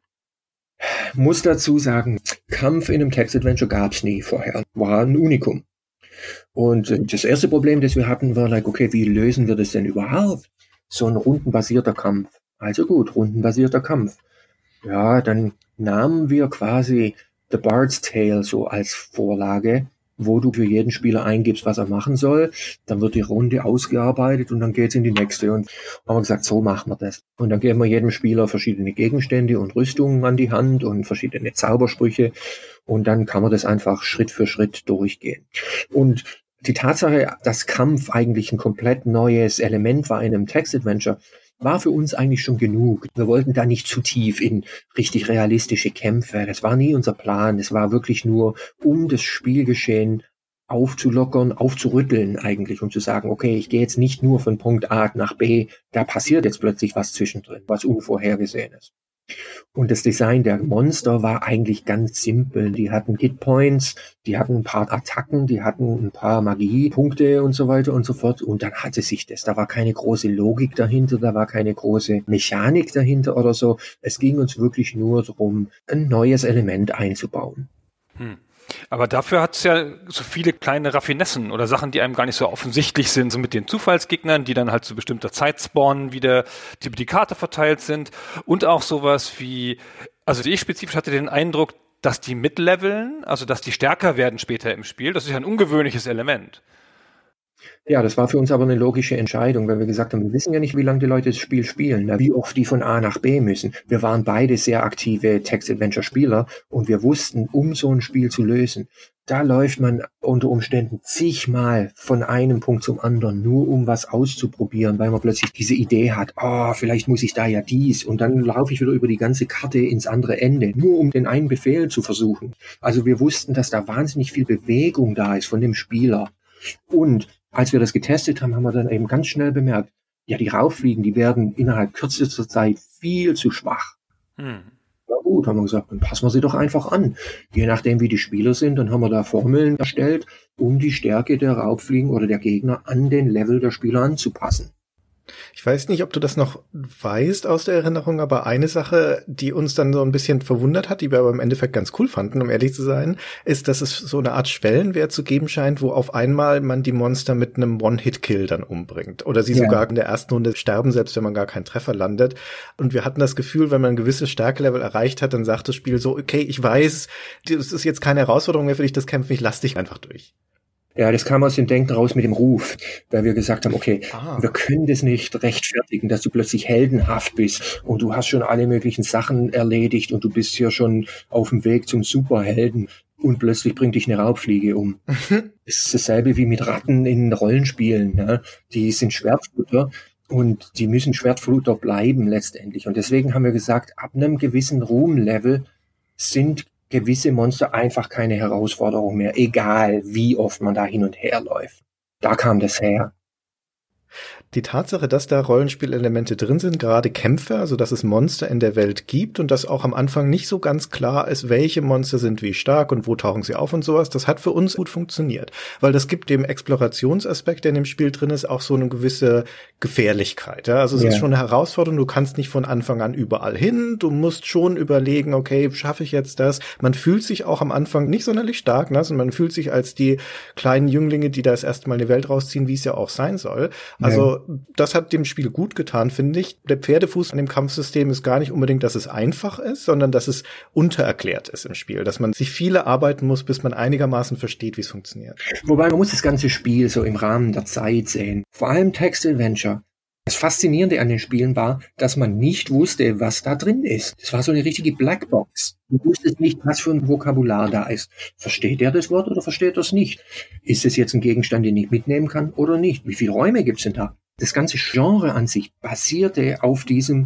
Muss dazu sagen, Kampf in einem Text-Adventure gab's nie vorher. War ein Unikum. Und das erste Problem, das wir hatten, war like, okay, wie lösen wir das denn überhaupt? So ein rundenbasierter Kampf. Also gut, rundenbasierter Kampf. Ja, dann nahmen wir quasi The Bard's Tale so als Vorlage, wo du für jeden Spieler eingibst, was er machen soll. Dann wird die Runde ausgearbeitet und dann geht's in die nächste. Und haben wir gesagt, so machen wir das. Und dann geben wir jedem Spieler verschiedene Gegenstände und Rüstungen an die Hand und verschiedene Zaubersprüche. Und dann kann man das einfach Schritt für Schritt durchgehen. Und die Tatsache, dass Kampf eigentlich ein komplett neues Element war in einem Text-Adventure, war für uns eigentlich schon genug. Wir wollten da nicht zu tief in richtig realistische Kämpfe. Das war nie unser Plan. Es war wirklich nur, um das Spielgeschehen aufzulockern, aufzurütteln eigentlich, um zu sagen, okay, ich gehe jetzt nicht nur von Punkt A nach B, da passiert jetzt plötzlich was zwischendrin, was Unvorhergesehenes. Und das Design der Monster war eigentlich ganz simpel. Die hatten Hitpoints, die hatten ein paar Attacken, die hatten ein paar Magiepunkte und so weiter und so fort. Und dann hatte sich das. Da war keine große Logik dahinter, da war keine große Mechanik dahinter oder so. Es ging uns wirklich nur darum, ein neues Element einzubauen. Aber dafür hat es ja so viele kleine Raffinessen oder Sachen, die einem gar nicht so offensichtlich sind, so mit den Zufallsgegnern, die dann halt zu bestimmter Zeit spawnen, wieder die über die Karte verteilt sind und auch sowas wie, also ich spezifisch hatte den Eindruck, dass die mitleveln, also dass die stärker werden später im Spiel. Das ist ja ein ungewöhnliches Element. Ja, das war für uns aber eine logische Entscheidung, weil wir gesagt haben, wir wissen ja nicht, wie lange die Leute das Spiel spielen, wie oft die von A nach B müssen. Wir waren beide sehr aktive Text-Adventure-Spieler und wir wussten, um so ein Spiel zu lösen, da läuft man unter Umständen zigmal von einem Punkt zum anderen, nur um was auszuprobieren, weil man plötzlich diese Idee hat, vielleicht muss ich da ja dies und dann laufe ich wieder über die ganze Karte ins andere Ende, nur um den einen Befehl zu versuchen. Also wir wussten, dass da wahnsinnig viel Bewegung da ist von dem Spieler. Und als wir das getestet haben, haben wir dann eben ganz schnell bemerkt, ja, die Rauffliegen, die werden innerhalb kürzester Zeit viel zu schwach. Na gut, haben wir gesagt, dann passen wir sie doch einfach an. Je nachdem, wie die Spieler sind, dann haben wir da Formeln erstellt, um die Stärke der Rauffliegen oder der Gegner an den Level der Spieler anzupassen. Ich weiß nicht, ob du das noch weißt aus der Erinnerung, aber eine Sache, die uns dann so ein bisschen verwundert hat, die wir aber im Endeffekt ganz cool fanden, um ehrlich zu sein, ist, dass es so eine Art Schwellenwert zu geben scheint, wo auf einmal man die Monster mit einem One-Hit-Kill dann umbringt. Oder sie sogar in der ersten Runde sterben, selbst wenn man gar keinen Treffer landet. Und wir hatten das Gefühl, wenn man ein gewisses Stärkelevel erreicht hat, dann sagt das Spiel so, okay, ich weiß, das ist jetzt keine Herausforderung mehr für dich, das Kämpfen, ich lass dich einfach durch. Ja, das kam aus dem Denken raus mit dem Ruf, weil wir gesagt haben, okay, wir können das nicht rechtfertigen, dass du plötzlich heldenhaft bist und du hast schon alle möglichen Sachen erledigt und du bist hier schon auf dem Weg zum Superhelden. und plötzlich bringt dich eine Raubfliege um. Das ist dasselbe wie mit Ratten in Rollenspielen. Ja? Die sind Schwertfutter und die müssen Schwertfutter bleiben letztendlich. Und deswegen haben wir gesagt, ab einem gewissen Ruhmlevel sind gewisse Monster einfach keine Herausforderung mehr, egal wie oft man da hin und her läuft. Da kam das her. Die Tatsache, dass da Rollenspielelemente drin sind, gerade Kämpfe, also dass es Monster in der Welt gibt und dass auch am Anfang nicht so ganz klar ist, welche Monster sind wie stark und wo tauchen sie auf und sowas, das hat für uns gut funktioniert. Weil das gibt dem Explorationsaspekt, der in dem Spiel drin ist, auch so eine gewisse Gefährlichkeit. Ja? Also es ist schon eine Herausforderung, du kannst nicht von Anfang an überall hin, du musst schon überlegen, okay, schaffe ich jetzt das? Man fühlt sich auch am Anfang nicht sonderlich stark, ne? Und man fühlt sich als die kleinen Jünglinge, die da das erste Mal in die Welt rausziehen, wie es ja auch sein soll. Also das hat dem Spiel gut getan, finde ich. Der Pferdefuß an dem Kampfsystem ist gar nicht unbedingt, dass es einfach ist, sondern dass es untererklärt ist im Spiel. Dass man sich viel erarbeiten muss, bis man einigermaßen versteht, wie es funktioniert. Wobei man muss das ganze Spiel so im Rahmen der Zeit sehen. Vor allem Text Adventure. Das Faszinierende an den Spielen war, dass man nicht wusste, was da drin ist. Das war so eine richtige Blackbox. Du wusstest nicht, was für ein Vokabular da ist. Versteht er das Wort oder versteht er es nicht? Ist es jetzt ein Gegenstand, den ich mitnehmen kann oder nicht? Wie viele Räume gibt's denn da? Das ganze Genre an sich basierte auf diesem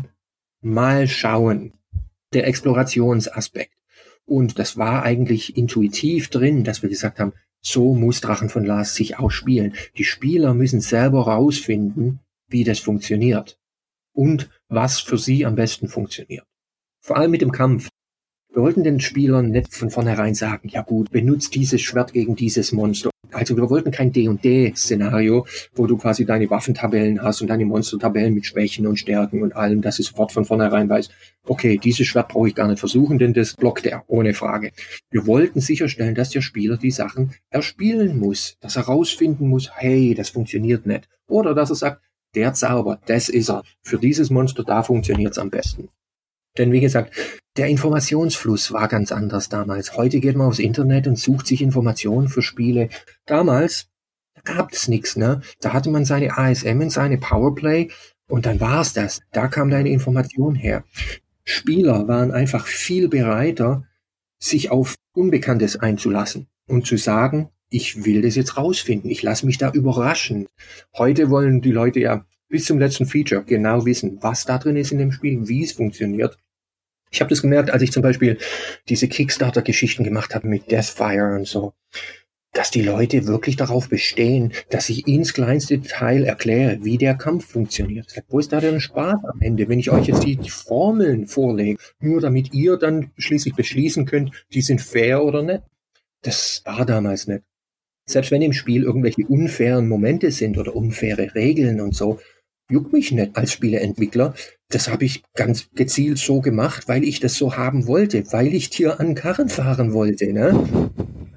Malschauen, der Explorationsaspekt. Und das war eigentlich intuitiv drin, dass wir gesagt haben, so muss Drachen von Lars sich auch spielen. Die Spieler müssen selber rausfinden, wie das funktioniert und was für sie am besten funktioniert. Vor allem mit dem Kampf. Wir wollten den Spielern nicht von vornherein sagen, ja gut, benutzt dieses Schwert gegen dieses Monster. Also wir wollten kein D&D-Szenario, wo du quasi deine Waffentabellen hast und deine Monstertabellen mit Schwächen und Stärken und allem, dass du sofort von vornherein weißt, okay, dieses Schwert brauche ich gar nicht versuchen, denn das blockt er, ohne Frage. Wir wollten sicherstellen, dass der Spieler die Sachen erspielen muss, dass er rausfinden muss, hey, das funktioniert nicht. Oder dass er sagt, der Zauber, das ist er. Für dieses Monster, da funktioniert's am besten. Denn wie gesagt, der Informationsfluss war ganz anders damals. Heute geht man aufs Internet und sucht sich Informationen für Spiele. Damals, da gab es nichts, ne? Da hatte man seine ASM und seine Powerplay und dann war's das. Da kam deine Information her. Spieler waren einfach viel bereiter, sich auf Unbekanntes einzulassen und zu sagen, ich will das jetzt rausfinden, ich lasse mich da überraschen. Heute wollen die Leute ja bis zum letzten Feature genau wissen, was da drin ist in dem Spiel, wie es funktioniert. Ich habe das gemerkt, als ich zum Beispiel diese Kickstarter-Geschichten gemacht habe mit Deathfire und so, dass die Leute wirklich darauf bestehen, dass ich ins kleinste Detail erkläre, wie der Kampf funktioniert. Wo ist da denn Spaß am Ende, wenn ich euch jetzt die Formeln vorlege, nur damit ihr dann schließlich beschließen könnt, die sind fair oder nicht? Das war damals nicht. Selbst wenn im Spiel irgendwelche unfairen Momente sind oder unfaire Regeln und so, juckt mich nicht als Spieleentwickler. Das habe ich ganz gezielt so gemacht, weil ich das so haben wollte, weil ich Tier an Karren fahren wollte, ne?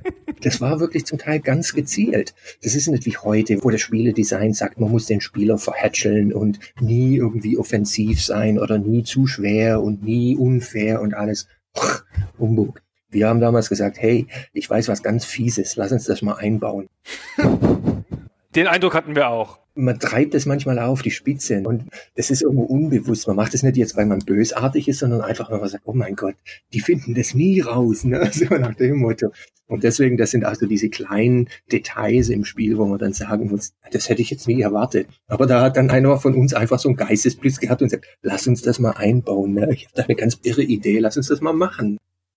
Das war wirklich zum Teil ganz gezielt. Das ist nicht wie heute, wo das Spieledesign sagt, man muss den Spieler verhätscheln und nie irgendwie offensiv sein oder nie zu schwer und nie unfair und alles. Humbug. Wir haben damals gesagt, hey, ich weiß was ganz Fieses, lass uns das mal einbauen. Den Eindruck hatten wir auch. Man treibt es manchmal auf die Spitze und das ist irgendwo unbewusst. Man macht es nicht jetzt, weil man bösartig ist, sondern einfach, weil man sagt, oh mein Gott, die finden das nie raus, ne? So nach dem Motto. Und deswegen, das sind also diese kleinen Details im Spiel, wo man dann sagen muss, das hätte ich jetzt nie erwartet. Aber da hat dann einer von uns einfach so einen Geistesblitz gehabt und sagt, lass uns das mal einbauen, ne? Ich habe da eine ganz irre Idee, lass uns das mal machen.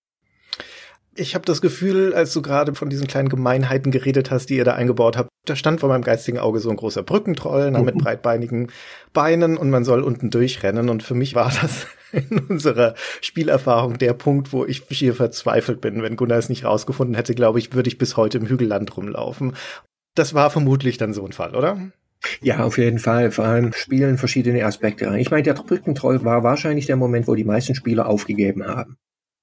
Ich habe das Gefühl, als du gerade von diesen kleinen Gemeinheiten geredet hast, die ihr da eingebaut habt, da stand vor meinem geistigen Auge so ein großer Brückentroll mit breitbeinigen Beinen und man soll unten durchrennen. Und für mich war das in unserer Spielerfahrung der Punkt, wo ich schier verzweifelt bin. Wenn Gunnar es nicht rausgefunden hätte, glaube ich, würde ich bis heute im Hügelland rumlaufen. Das war vermutlich dann so ein Fall, oder? Ja, auf jeden Fall. Vor allem spielen verschiedene Aspekte rein. Ich meine, der Brückentroll war wahrscheinlich der Moment, wo die meisten Spieler aufgegeben haben.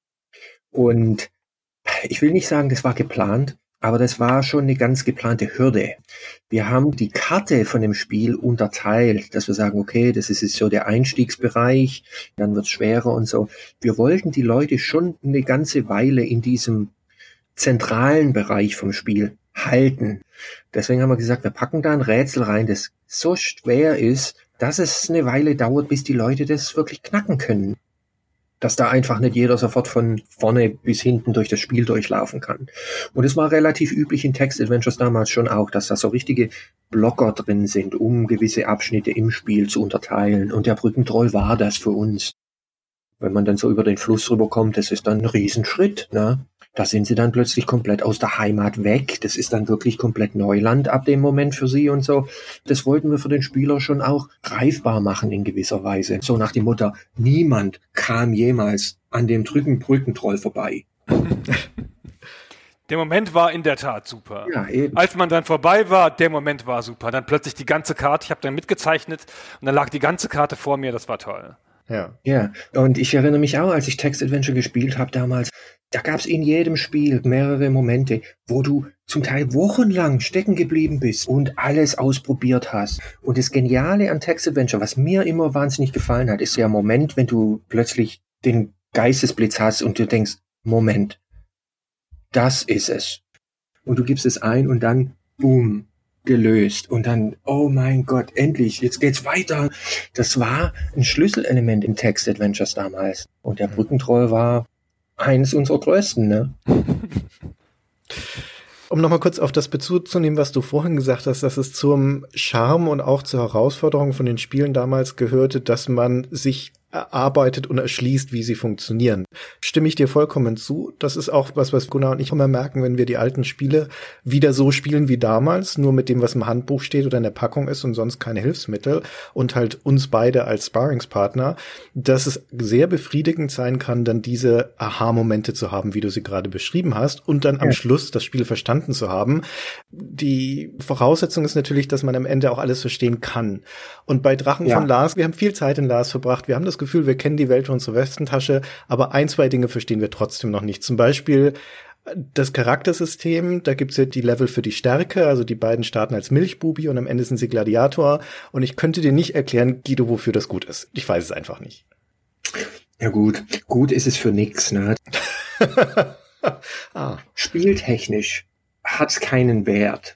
Und ich will nicht sagen, das war geplant, aber das war schon eine ganz geplante Hürde. Wir haben die Karte von dem Spiel unterteilt, dass wir sagen, okay, das ist jetzt so der Einstiegsbereich, dann wird's schwerer und so. Wir wollten die Leute schon eine ganze Weile in diesem zentralen Bereich vom Spiel halten. Deswegen haben wir gesagt, wir packen da ein Rätsel rein, das so schwer ist, dass es eine Weile dauert, bis die Leute das wirklich knacken können. dass da einfach nicht jeder sofort von vorne bis hinten durch das Spiel durchlaufen kann. Und es war relativ üblich in Text-Adventures damals schon auch, dass da so richtige Blocker drin sind, um gewisse Abschnitte im Spiel zu unterteilen. Und der Brückentroll war das für uns. Wenn man dann so über den Fluss rüberkommt, das ist dann ein Riesenschritt, ne? Da sind sie dann plötzlich komplett aus der Heimat weg. Das ist dann wirklich komplett Neuland ab dem Moment für sie und so. Das wollten wir für den Spieler schon auch greifbar machen in gewisser Weise. So nach dem Motto, niemand kam jemals an dem Brückentroll vorbei. Der Moment war in der Tat super. Ja, eben. Als man dann vorbei war, der Moment war super. Dann plötzlich die ganze Karte, ich habe dann mitgezeichnet und dann lag die ganze Karte vor mir, das war toll. Ja, und ich erinnere mich auch, als ich Text-Adventure gespielt habe damals, da gab es in jedem Spiel mehrere Momente, wo du zum Teil wochenlang stecken geblieben bist und alles ausprobiert hast. Und das Geniale an Text-Adventure, was mir immer wahnsinnig gefallen hat, ist der Moment, wenn du plötzlich den Geistesblitz hast und du denkst, Moment, das ist es. Und du gibst es ein und dann, boom, gelöst. Und dann, oh mein Gott, endlich, jetzt geht's weiter. Das war ein Schlüsselelement in Text-Adventures damals. Und der Brückentroll war eines unserer größten, ne? Um nochmal kurz auf das Bezug zu nehmen, was du vorhin gesagt hast, dass es zum Charme und auch zur Herausforderung von den Spielen damals gehörte, dass man sich erarbeitet und erschließt, wie sie funktionieren. Stimme ich dir vollkommen zu. Das ist auch was Gunnar und ich immer merken, wenn wir die alten Spiele wieder so spielen wie damals, nur mit dem, was im Handbuch steht oder in der Packung ist und sonst keine Hilfsmittel und halt uns beide als Sparringspartner, dass es sehr befriedigend sein kann, dann diese Aha-Momente zu haben, wie du sie gerade beschrieben hast und dann am Schluss das Spiel verstanden zu haben. Die Voraussetzung ist natürlich, dass man am Ende auch alles verstehen kann. Und bei Drachen von Lars, wir haben viel Zeit in Lars verbracht, wir haben das Gefühl, wir kennen die Welt von unserer Westentasche, aber ein, zwei Dinge verstehen wir trotzdem noch nicht. Zum Beispiel das Charaktersystem, da gibt's ja die Level für die Stärke, also die beiden starten als Milchbubi und am Ende sind sie Gladiator und ich könnte dir nicht erklären, Guido, wofür das gut ist. Ich weiß es einfach nicht. Ja gut ist es für nix, ne? Spieltechnisch hat's keinen Wert.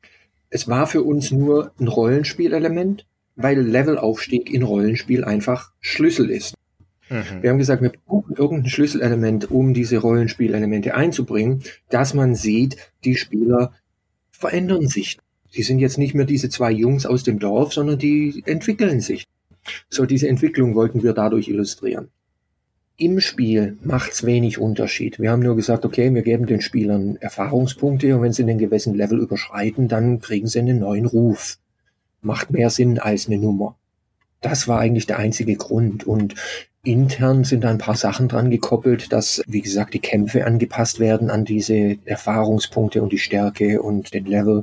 Es war für uns nur ein Rollenspielelement, weil Levelaufstieg in Rollenspiel einfach Schlüssel ist. Wir haben gesagt, wir brauchen irgendein Schlüsselelement, um diese Rollenspielelemente einzubringen, dass man sieht, die Spieler verändern sich. Die sind jetzt nicht mehr diese zwei Jungs aus dem Dorf, sondern die entwickeln sich. So, diese Entwicklung wollten wir dadurch illustrieren. Im Spiel macht's wenig Unterschied. Wir haben nur gesagt, okay, wir geben den Spielern Erfahrungspunkte und wenn sie einen gewissen Level überschreiten, dann kriegen sie einen neuen Ruf. Macht mehr Sinn als eine Nummer. Das war eigentlich der einzige Grund. Und intern sind da ein paar Sachen dran gekoppelt, dass, wie gesagt, die Kämpfe angepasst werden an diese Erfahrungspunkte und die Stärke und den Level.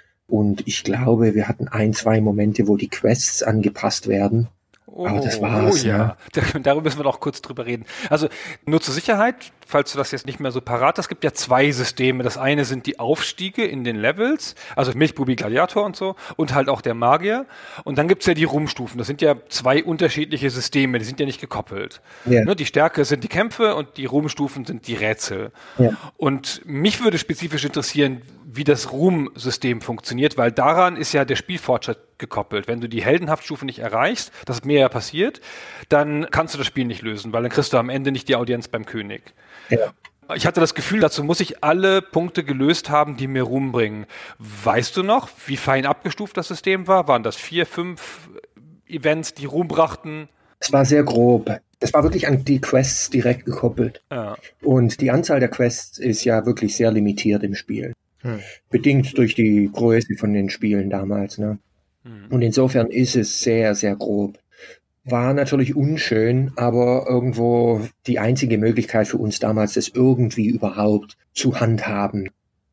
Und ich glaube, wir hatten ein, zwei Momente, wo die Quests angepasst werden. Aber das war's. Oh ja, darüber müssen wir noch kurz drüber reden. Also nur zur Sicherheit, falls du das jetzt nicht mehr so parat hast, es gibt ja zwei Systeme. Das eine sind die Aufstiege in den Levels, also Milchbubi, Gladiator und so, und halt auch der Magier. Und dann gibt's ja die Ruhmstufen. Das sind ja zwei unterschiedliche Systeme, die sind ja nicht gekoppelt. Yeah. Ne, die Stärke sind die Kämpfe und die Ruhmstufen sind die Rätsel. Yeah. Und mich würde spezifisch interessieren, wie das Ruhmsystem funktioniert, weil daran ist ja der Spielfortschritt gekoppelt. Wenn du die Heldenhaftstufe nicht erreichst, das ist mir ja passiert, dann kannst du das Spiel nicht lösen, weil dann kriegst du am Ende nicht die Audienz beim König. Ja. Ich hatte das Gefühl, dazu muss ich alle Punkte gelöst haben, die mir Ruhm bringen. Weißt du noch, wie fein abgestuft das System war? Waren das 4, 5 Events, die Ruhm brachten? Es war sehr grob. Das war wirklich an die Quests direkt gekoppelt. Ja. Und die Anzahl der Quests ist ja wirklich sehr limitiert im Spiel. Bedingt durch die Größe von den Spielen damals, ne? Und insofern ist es sehr, sehr grob. War natürlich unschön, aber irgendwo die einzige Möglichkeit für uns damals, das irgendwie überhaupt zu handhaben.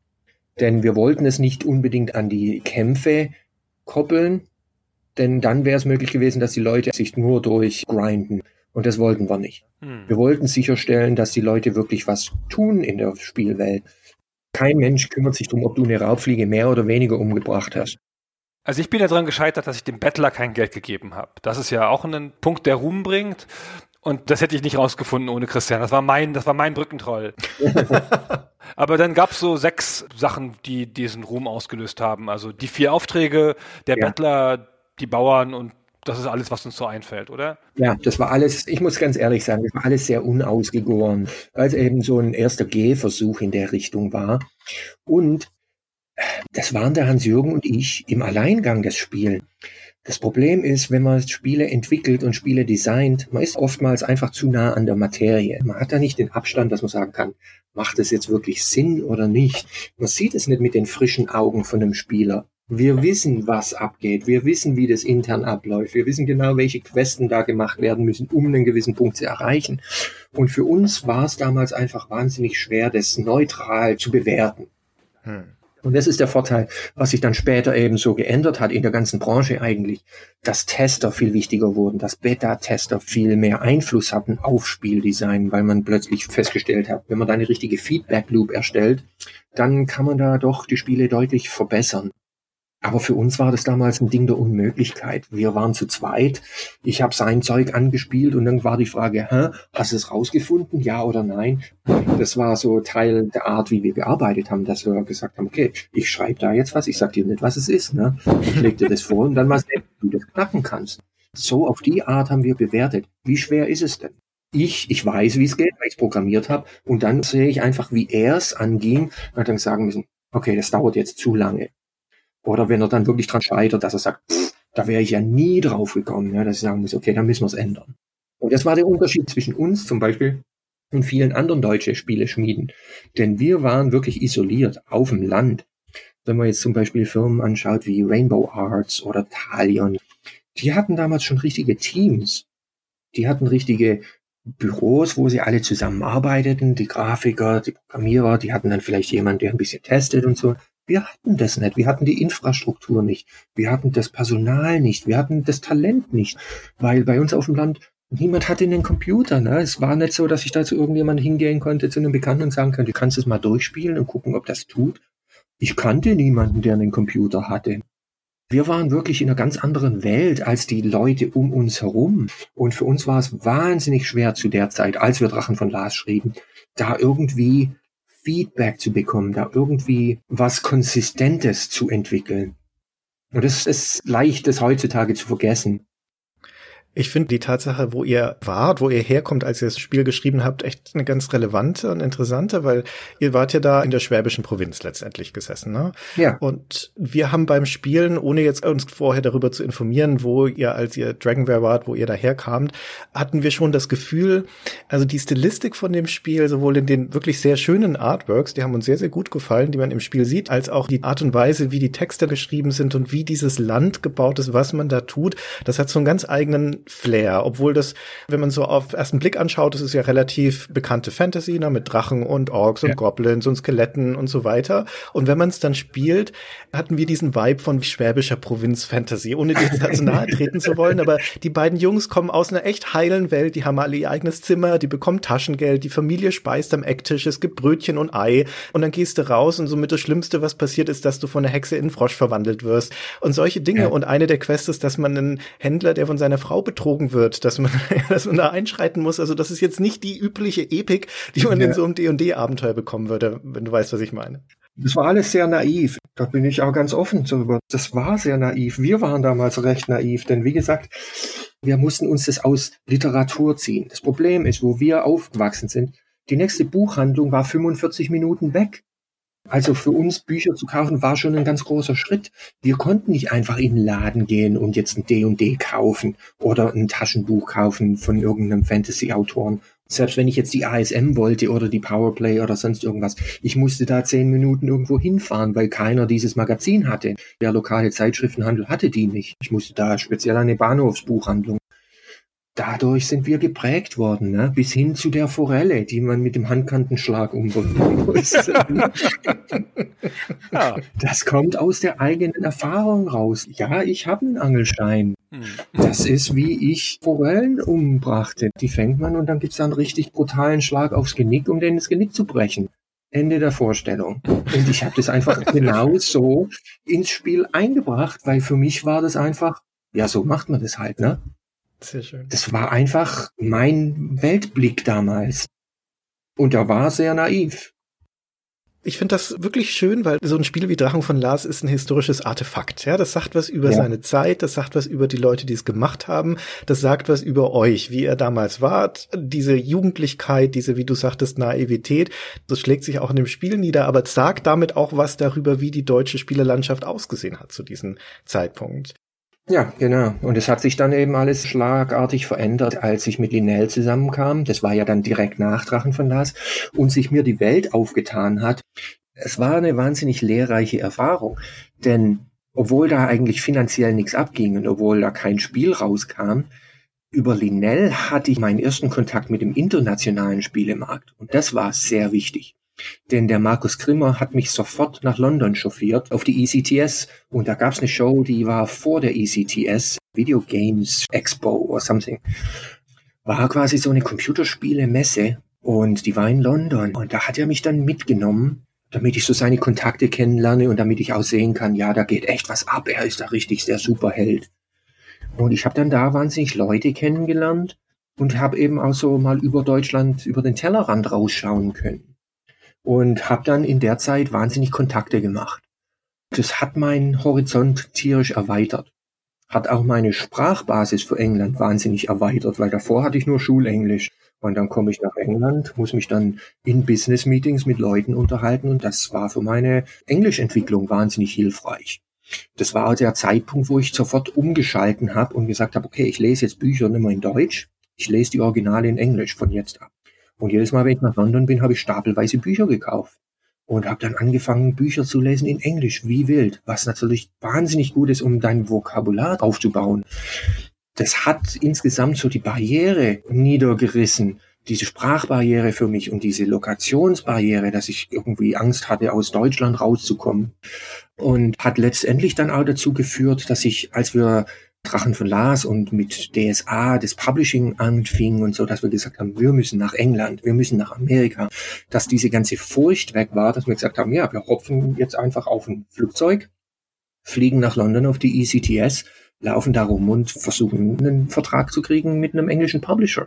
Denn wir wollten es nicht unbedingt an die Kämpfe koppeln, denn dann wäre es möglich gewesen, dass die Leute sich nur durchgrinden. Und das wollten wir nicht. Wir wollten sicherstellen, dass die Leute wirklich was tun in der Spielwelt. Kein Mensch kümmert sich darum, ob du eine Raubfliege mehr oder weniger umgebracht hast. Also ich bin ja daran gescheitert, dass ich dem Bettler kein Geld gegeben habe. Das ist ja auch ein Punkt, der Ruhm bringt. Und das hätte ich nicht rausgefunden ohne Christian. Das war mein Brückentroll. Aber dann gab es so 6 Sachen, die diesen Ruhm ausgelöst haben. Also die 4 Aufträge, der Bettler, die Bauern und das ist alles, was uns so einfällt, oder? Ja, das war alles, ich muss ganz ehrlich sagen, das war alles sehr unausgegoren, weil es eben so ein erster Gehversuch in der Richtung war. Und das waren der Hans-Jürgen und ich im Alleingang, das Spiel. Das Problem ist, wenn man Spiele entwickelt und Spiele designt, man ist oftmals einfach zu nah an der Materie. Man hat da nicht den Abstand, dass man sagen kann, macht es jetzt wirklich Sinn oder nicht? Man sieht es nicht mit den frischen Augen von einem Spieler. Wir wissen, was abgeht. Wir wissen, wie das intern abläuft. Wir wissen genau, welche Questen da gemacht werden müssen, um einen gewissen Punkt zu erreichen. Und für uns war es damals einfach wahnsinnig schwer, das neutral zu bewerten. Und das ist der Vorteil, was sich dann später eben so geändert hat in der ganzen Branche eigentlich, dass Tester viel wichtiger wurden, dass Beta-Tester viel mehr Einfluss hatten auf Spieldesign, weil man plötzlich festgestellt hat, wenn man da eine richtige Feedback-Loop erstellt, dann kann man da doch die Spiele deutlich verbessern. Aber für uns war das damals ein Ding der Unmöglichkeit. Wir waren zu zweit. Ich habe sein Zeug angespielt und dann war die Frage, hast du es rausgefunden, ja oder nein? Das war so Teil der Art, wie wir gearbeitet haben, dass wir gesagt haben, okay, ich schreibe da jetzt was, ich sag dir nicht, was es ist, ne? Ich leg dir das vor und dann mal sehen, wie du das knacken kannst. So auf die Art haben wir bewertet. Wie schwer ist es denn? Ich weiß, wie es geht, weil ich es programmiert habe und dann sehe ich einfach, wie er es anging und dann sagen müssen, okay, das dauert jetzt zu lange. Oder wenn er dann wirklich dran scheitert, dass er sagt, da wäre ich ja nie drauf gekommen, ja, dass ich sagen muss, okay, dann müssen wir es ändern. Und das war der Unterschied zwischen uns zum Beispiel und vielen anderen deutschen Spieleschmieden. Denn wir waren wirklich isoliert auf dem Land. Wenn man jetzt zum Beispiel Firmen anschaut wie Rainbow Arts oder Talion, die hatten damals schon richtige Teams. Die hatten richtige Büros, wo sie alle zusammenarbeiteten, die Grafiker, die Programmierer, die hatten dann vielleicht jemanden, der ein bisschen testet und so. Wir hatten das nicht. Wir hatten die Infrastruktur nicht. Wir hatten das Personal nicht. Wir hatten das Talent nicht. Weil bei uns auf dem Land niemand hatte einen Computer. Ne? Es war nicht so, dass ich da zu irgendjemandem hingehen konnte, zu einem Bekannten und sagen könnte, du kannst es mal durchspielen und gucken, ob das tut. Ich kannte niemanden, der einen Computer hatte. Wir waren wirklich in einer ganz anderen Welt als die Leute um uns herum. Und für uns war es wahnsinnig schwer zu der Zeit, als wir Drachen von Lars schrieben, da irgendwie Feedback zu bekommen, da irgendwie was Konsistentes zu entwickeln. Und es ist leicht, das heutzutage zu vergessen. Ich finde die Tatsache, wo ihr wart, wo ihr herkommt, als ihr das Spiel geschrieben habt, echt eine ganz relevante und interessante, weil ihr wart ja da in der schwäbischen Provinz letztendlich gesessen, ne? Ja. Und wir haben beim Spielen, ohne jetzt uns vorher darüber zu informieren, wo ihr, als ihr Dragonware wart, wo ihr daherkamt, hatten wir schon das Gefühl, also die Stilistik von dem Spiel, sowohl in den wirklich sehr schönen Artworks, die haben uns sehr, sehr gut gefallen, die man im Spiel sieht, als auch die Art und Weise, wie die Texte geschrieben sind und wie dieses Land gebaut ist, was man da tut, das hat so einen ganz eigenen Flair, obwohl das, wenn man so auf ersten Blick anschaut, das ist ja relativ bekannte Fantasy, ne, mit Drachen und Orks und Goblins und Skeletten und so weiter. Und wenn man es dann spielt, hatten wir diesen Vibe von schwäbischer Provinz-Fantasy, ohne dir jetzt also nahe treten zu wollen, aber die beiden Jungs kommen aus einer echt heilen Welt, die haben alle ihr eigenes Zimmer, die bekommen Taschengeld, die Familie speist am Ecktisch, es gibt Brötchen und Ei und dann gehst du raus und somit das Schlimmste, was passiert, ist, dass du von einer Hexe in einen Frosch verwandelt wirst und solche Dinge. Ja. Und eine der Quests ist, dass man einen Händler, der von seiner Frau betrogen wird, dass man da einschreiten muss. Also das ist jetzt nicht die übliche Epik, die man in so einem D&D-Abenteuer bekommen würde, wenn du weißt, was ich meine. Das war alles sehr naiv. Da bin ich auch ganz offen darüber. Das war sehr naiv. Wir waren damals recht naiv, denn wie gesagt, wir mussten uns das aus Literatur ziehen. Das Problem ist, wo wir aufgewachsen sind, die nächste Buchhandlung war 45 Minuten weg. Also für uns Bücher zu kaufen war schon ein ganz großer Schritt. Wir konnten nicht einfach in den Laden gehen und jetzt ein D&D kaufen oder ein Taschenbuch kaufen von irgendeinem Fantasy-Autoren. Selbst wenn ich jetzt die ASM wollte oder die Powerplay oder sonst irgendwas, ich musste da 10 Minuten irgendwo hinfahren, weil keiner dieses Magazin hatte. Der lokale Zeitschriftenhandel hatte die nicht. Ich musste da speziell an eine Bahnhofsbuchhandlung. Dadurch sind wir geprägt worden, ne? Bis hin zu der Forelle, die man mit dem Handkantenschlag umbringen muss. Ja. Das kommt aus der eigenen Erfahrung raus. Ja, ich habe einen Angelschein. Das ist, wie ich Forellen umbrachte. Die fängt man und dann gibt's da einen richtig brutalen Schlag aufs Genick, um denen das Genick zu brechen. Ende der Vorstellung. Und ich habe das einfach genau so ins Spiel eingebracht, weil für mich war das einfach, ja, so macht man das halt, ne? Sehr schön. Das war einfach mein Weltblick damals. Und er war sehr naiv. Ich finde das wirklich schön, weil so ein Spiel wie Drachen von Lars ist ein historisches Artefakt. Ja, das sagt was über seine Zeit, das sagt was über die Leute, die es gemacht haben, das sagt was über euch, wie ihr damals wart, diese Jugendlichkeit, diese, wie du sagtest, Naivität, das schlägt sich auch in dem Spiel nieder, aber es sagt damit auch was darüber, wie die deutsche Spielelandschaft ausgesehen hat zu diesem Zeitpunkt. Ja, genau. Und es hat sich dann eben alles schlagartig verändert, als ich mit Linnell zusammenkam. Das war ja dann direkt nach Drachen von Lars und sich mir die Welt aufgetan hat. Es war eine wahnsinnig lehrreiche Erfahrung, denn obwohl da eigentlich finanziell nichts abging und obwohl da kein Spiel rauskam, über Linnell hatte ich meinen ersten Kontakt mit dem internationalen Spielemarkt und das war sehr wichtig. Denn der Markus Grimmer hat mich sofort nach London chauffiert, auf die ECTS. Und da gab's eine Show, die war vor der ECTS, Video Games Expo or something. War quasi so eine Computerspiele-Messe und die war in London. Und da hat er mich dann mitgenommen, damit ich so seine Kontakte kennenlerne und damit ich auch sehen kann, ja, da geht echt was ab. Er ist da richtig der Superheld. Und ich habe dann da wahnsinnig Leute kennengelernt und habe eben auch so mal über Deutschland, über den Tellerrand rausschauen können. Und habe dann in der Zeit wahnsinnig Kontakte gemacht. Das hat meinen Horizont tierisch erweitert. Hat auch meine Sprachbasis für England wahnsinnig erweitert, weil davor hatte ich nur Schulenglisch. Und dann komme ich nach England, muss mich dann in Business-Meetings mit Leuten unterhalten und das war für meine Englischentwicklung wahnsinnig hilfreich. Das war der Zeitpunkt, wo ich sofort umgeschalten habe und gesagt habe, okay, ich lese jetzt Bücher nicht mehr in Deutsch, ich lese die Originale in Englisch von jetzt ab. Und jedes Mal, wenn ich nach London bin, habe ich stapelweise Bücher gekauft und habe dann angefangen, Bücher zu lesen in Englisch, wie wild, was natürlich wahnsinnig gut ist, um dein Vokabular aufzubauen. Das hat insgesamt so die Barriere niedergerissen, diese Sprachbarriere für mich und diese Lokationsbarriere, dass ich irgendwie Angst hatte, aus Deutschland rauszukommen. Und hat letztendlich dann auch dazu geführt, dass ich, als wir Drachen von Lars und mit DSA das Publishing anfing und so, dass wir gesagt haben, wir müssen nach England, wir müssen nach Amerika, dass diese ganze Furcht weg war, dass wir gesagt haben, ja, wir hopfen jetzt einfach auf ein Flugzeug, fliegen nach London auf die ECTS, laufen da rum und versuchen, einen Vertrag zu kriegen mit einem englischen Publisher.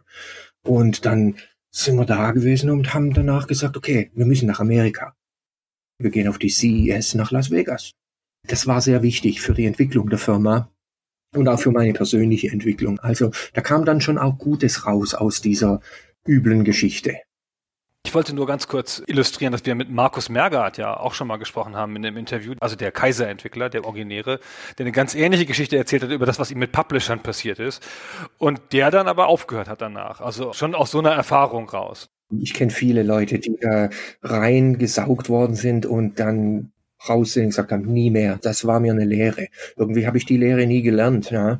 Und dann sind wir da gewesen und haben danach gesagt, okay, wir müssen nach Amerika. Wir gehen auf die CES nach Las Vegas. Das war sehr wichtig für die Entwicklung der Firma. Und auch für meine persönliche Entwicklung. Also da kam dann schon auch Gutes raus aus dieser üblen Geschichte. Ich wollte nur ganz kurz illustrieren, dass wir mit Markus Mergard ja auch schon mal gesprochen haben in einem Interview, also der Kaiser-Entwickler, der Originäre, der eine ganz ähnliche Geschichte erzählt hat über das, was ihm mit Publishern passiert ist und der dann aber aufgehört hat danach. Also schon aus so einer Erfahrung raus. Ich kenne viele Leute, die da reingesaugt worden sind und dann raus sind und gesagt haben, nie mehr. Das war mir eine Lehre. Irgendwie habe ich die Lehre nie gelernt. Ja.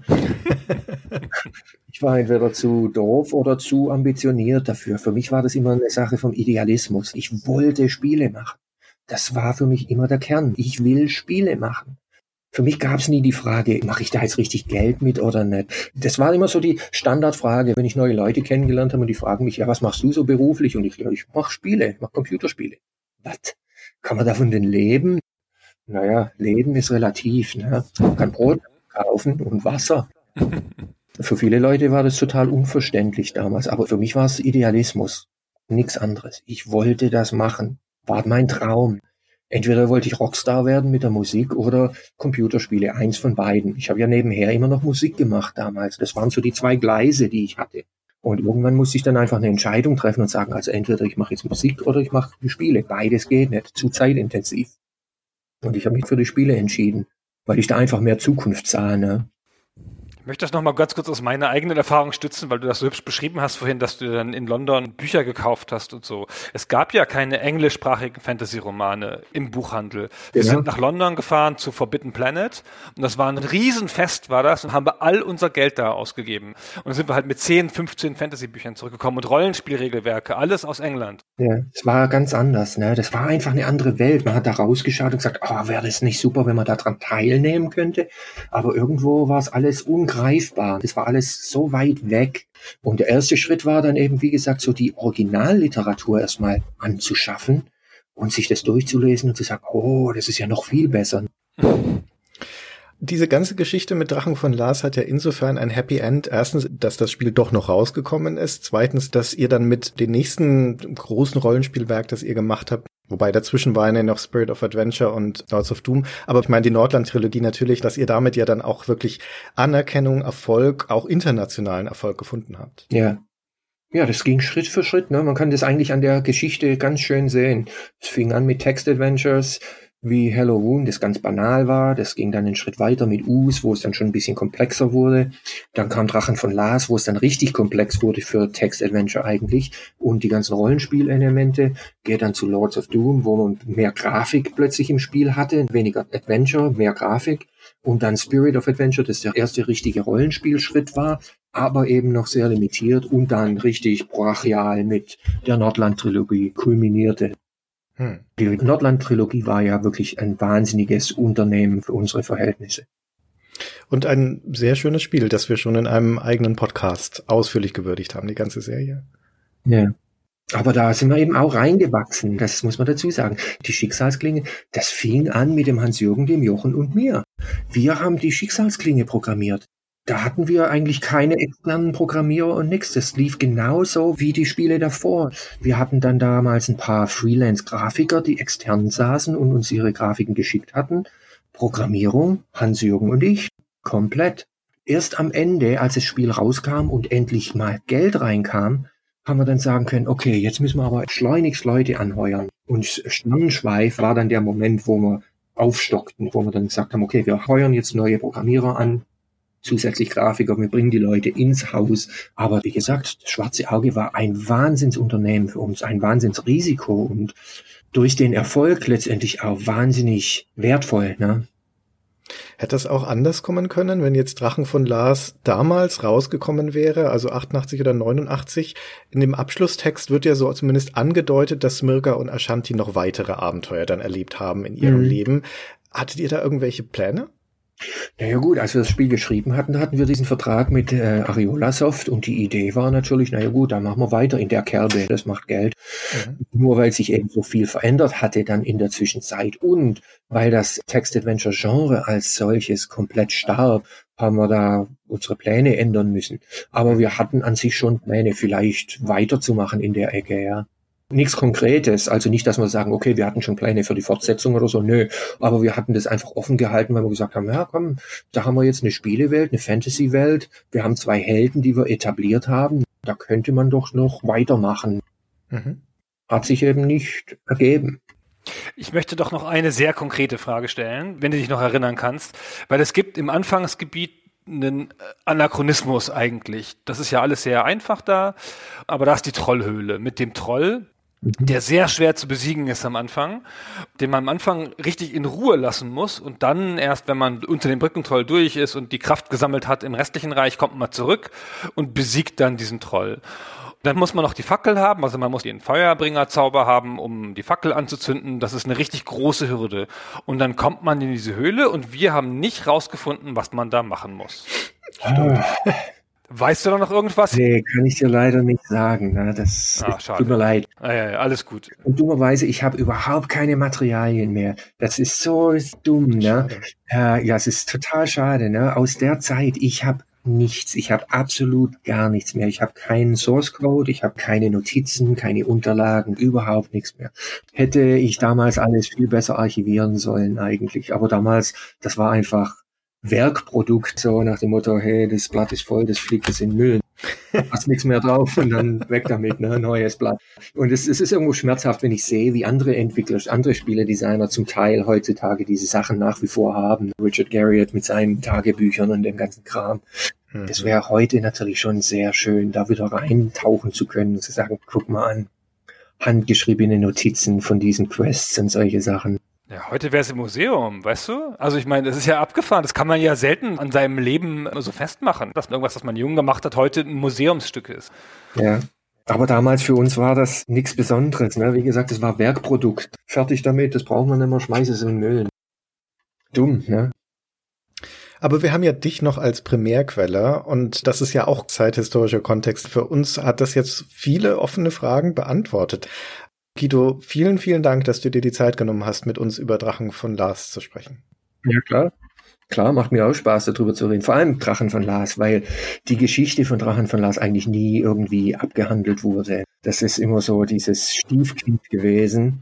Ich war entweder zu doof oder zu ambitioniert dafür. Für mich war das immer eine Sache vom Idealismus. Ich wollte Spiele machen. Das war für mich immer der Kern. Ich will Spiele machen. Für mich gab es nie die Frage, mache ich da jetzt richtig Geld mit oder nicht? Das war immer so die Standardfrage, wenn ich neue Leute kennengelernt habe und die fragen mich, ja, was machst du so beruflich? Und ich mache Spiele, ich mache Computerspiele. Was? Kann man davon denn leben? Naja, Leben ist relativ. Ne? Man kann Brot kaufen und Wasser. Für viele Leute war das total unverständlich damals, aber für mich war es Idealismus, nichts anderes. Ich wollte das machen, war mein Traum. Entweder wollte ich Rockstar werden mit der Musik oder Computerspiele, eins von beiden. Ich habe ja nebenher immer noch Musik gemacht damals. Das waren so die zwei Gleise, die ich hatte. Und irgendwann musste ich dann einfach eine Entscheidung treffen und sagen, also entweder ich mache jetzt Musik oder ich mache Spiele. Beides geht nicht, zu zeitintensiv. Und ich habe mich für die Spiele entschieden, weil ich da einfach mehr Zukunft sah. Ne? Ich möchte das nochmal ganz kurz aus meiner eigenen Erfahrung stützen, weil du das so hübsch beschrieben hast vorhin, dass du dann in London Bücher gekauft hast und so. Es gab ja keine englischsprachigen Fantasy-Romane im Buchhandel. Wir sind nach London gefahren zu Forbidden Planet und das war ein Riesenfest, war das, und haben wir all unser Geld da ausgegeben. Und dann sind wir halt mit 10, 15 Fantasy-Büchern zurückgekommen und Rollenspielregelwerke, alles aus England. Ja, es war ganz anders. Ne? Das war einfach eine andere Welt. Man hat da rausgeschaut und gesagt, oh, wäre das nicht super, wenn man daran teilnehmen könnte. Aber irgendwo war es alles ungreifbar. Das war alles so weit weg. Und der erste Schritt war dann eben, wie gesagt, so die Originalliteratur erstmal anzuschaffen und sich das durchzulesen und zu sagen, oh, das ist ja noch viel besser. Diese ganze Geschichte mit Drachen von Lars hat ja insofern ein Happy End. Erstens, dass das Spiel doch noch rausgekommen ist. Zweitens, dass ihr dann mit dem nächsten großen Rollenspielwerk, das ihr gemacht habt, Wobei dazwischen waren ja noch Spirit of Adventure und Lords of Doom. Aber ich meine, die Nordland-Trilogie natürlich, dass ihr damit ja dann auch wirklich Anerkennung, Erfolg, auch internationalen Erfolg gefunden habt. Ja. Ja, das ging Schritt für Schritt, ne? Man kann das eigentlich an der Geschichte ganz schön sehen. Es fing an mit Text-Adventures wie Hello Wound, das ganz banal war. Das ging dann einen Schritt weiter mit Us, wo es dann schon ein bisschen komplexer wurde. Dann kam Drachen von Lars, wo es dann richtig komplex wurde für Text-Adventure eigentlich. Und die ganzen Rollenspielelemente. Geht dann zu Lords of Doom, wo man mehr Grafik plötzlich im Spiel hatte. Weniger Adventure, mehr Grafik. Und dann Spirit of Adventure, das der erste richtige Rollenspielschritt war, aber eben noch sehr limitiert und dann richtig brachial mit der Nordland-Trilogie kulminierte. Die Nordland-Trilogie war ja wirklich ein wahnsinniges Unternehmen für unsere Verhältnisse. Und ein sehr schönes Spiel, das wir schon in einem eigenen Podcast ausführlich gewürdigt haben, die ganze Serie. Ja. Aber da sind wir eben auch reingewachsen, das muss man dazu sagen. Die Schicksalsklinge, das fing an mit dem Hans-Jürgen, dem Jochen und mir. Wir haben die Schicksalsklinge programmiert. Da hatten wir eigentlich keine externen Programmierer und nichts. Das lief genauso wie die Spiele davor. Wir hatten dann damals ein paar Freelance-Grafiker, die extern saßen und uns ihre Grafiken geschickt hatten. Programmierung, Hans-Jürgen und ich, komplett. Erst am Ende, als das Spiel rauskam und endlich mal Geld reinkam, haben wir dann sagen können, okay, jetzt müssen wir aber schleunigst Leute anheuern. Und Sternenschweif war dann der Moment, wo wir aufstockten, wo wir dann gesagt haben, okay, wir heuern jetzt neue Programmierer an, zusätzlich Grafiker, wir bringen die Leute ins Haus. Aber wie gesagt, das Schwarze Auge war ein Wahnsinnsunternehmen für uns, ein Wahnsinnsrisiko und durch den Erfolg letztendlich auch wahnsinnig wertvoll, ne? Hätte das auch anders kommen können, wenn jetzt Drachen von Lars damals rausgekommen wäre, also 88 oder 89? In dem Abschlusstext wird ja so zumindest angedeutet, dass Smirka und Ashanti noch weitere Abenteuer dann erlebt haben in ihrem Leben. Hattet ihr da irgendwelche Pläne? Naja gut, als wir das Spiel geschrieben hatten, hatten wir diesen Vertrag mit Ariola Soft und die Idee war natürlich, naja gut, dann machen wir weiter in der Kerbe, das macht Geld. Nur weil sich eben so viel verändert hatte dann in der Zwischenzeit und weil das Text-Adventure-Genre als solches komplett starb, haben wir da unsere Pläne ändern müssen. Aber wir hatten an sich schon Pläne, vielleicht weiterzumachen in der Ecke, ja. Nichts Konkretes, also nicht, dass wir sagen, okay, wir hatten schon Pläne für die Fortsetzung oder so, nö, aber wir hatten das einfach offen gehalten, weil wir gesagt haben, ja komm, da haben wir jetzt eine Spielewelt, eine Fantasy-Welt, wir haben 2 Helden, die wir etabliert haben, da könnte man doch noch weitermachen. Hat sich eben nicht ergeben. Ich möchte doch noch eine sehr konkrete Frage stellen, wenn du dich noch erinnern kannst, weil es gibt im Anfangsgebiet einen Anachronismus eigentlich. Das ist ja alles sehr einfach da, aber da ist die Trollhöhle mit dem Troll, der sehr schwer zu besiegen ist am Anfang, den man am Anfang richtig in Ruhe lassen muss und dann erst, wenn man unter dem Brückentroll durch ist und die Kraft gesammelt hat im restlichen Reich, kommt man zurück und besiegt dann diesen Troll. Dann muss man noch die Fackel haben, also man muss den Feuerbringerzauber haben, um die Fackel anzuzünden. Das ist eine richtig große Hürde. Und dann kommt man in diese Höhle und wir haben nicht rausgefunden, was man da machen muss. Weißt du da noch irgendwas? Nee, kann ich dir leider nicht sagen. Ne? Das tut mir leid. Ja, alles gut. Und dummerweise, ich habe überhaupt keine Materialien mehr. Das ist so dumm. Ne? Ja, es ist total schade. Ne? Aus der Zeit, ich habe nichts. Ich habe absolut gar nichts mehr. Ich habe keinen Source Code, ich habe keine Notizen, keine Unterlagen, überhaupt nichts mehr. Hätte ich damals alles viel besser archivieren sollen eigentlich. Aber damals, das war einfach Werkprodukt, so nach dem Motto, hey, das Blatt ist voll, das fliegt jetzt in den Müll. Da passt nichts mehr drauf und dann weg damit, ne, neues Blatt. Und es ist irgendwo schmerzhaft, wenn ich sehe, wie andere Entwickler, andere Spieledesigner zum Teil heutzutage diese Sachen nach wie vor haben. Richard Garriott mit seinen Tagebüchern und dem ganzen Kram. Das wäre heute natürlich schon sehr schön, da wieder reintauchen zu können und zu sagen, guck mal an, handgeschriebene Notizen von diesen Quests und solche Sachen. Ja, heute wäre es im Museum, weißt du? Also ich meine, das ist ja abgefahren. Das kann man ja selten an seinem Leben so festmachen, dass irgendwas, was man jung gemacht hat, heute ein Museumsstück ist. Ja, aber damals für uns war das nichts Besonderes. Ne? Wie gesagt, das war Werkprodukt. Fertig damit, das brauchen wir nicht mehr, schmeiß es in den Müll. Dumm, ne? Aber wir haben ja dich noch als Primärquelle und das ist ja auch zeithistorischer Kontext. Für uns hat das jetzt viele offene Fragen beantwortet. Guido, vielen, vielen Dank, dass du dir die Zeit genommen hast, mit uns über Drachen von Lars zu sprechen. Ja, klar. Klar, macht mir auch Spaß, darüber zu reden. Vor allem Drachen von Lars, weil die Geschichte von Drachen von Lars eigentlich nie irgendwie abgehandelt wurde. Das ist immer so dieses Stiefkind gewesen.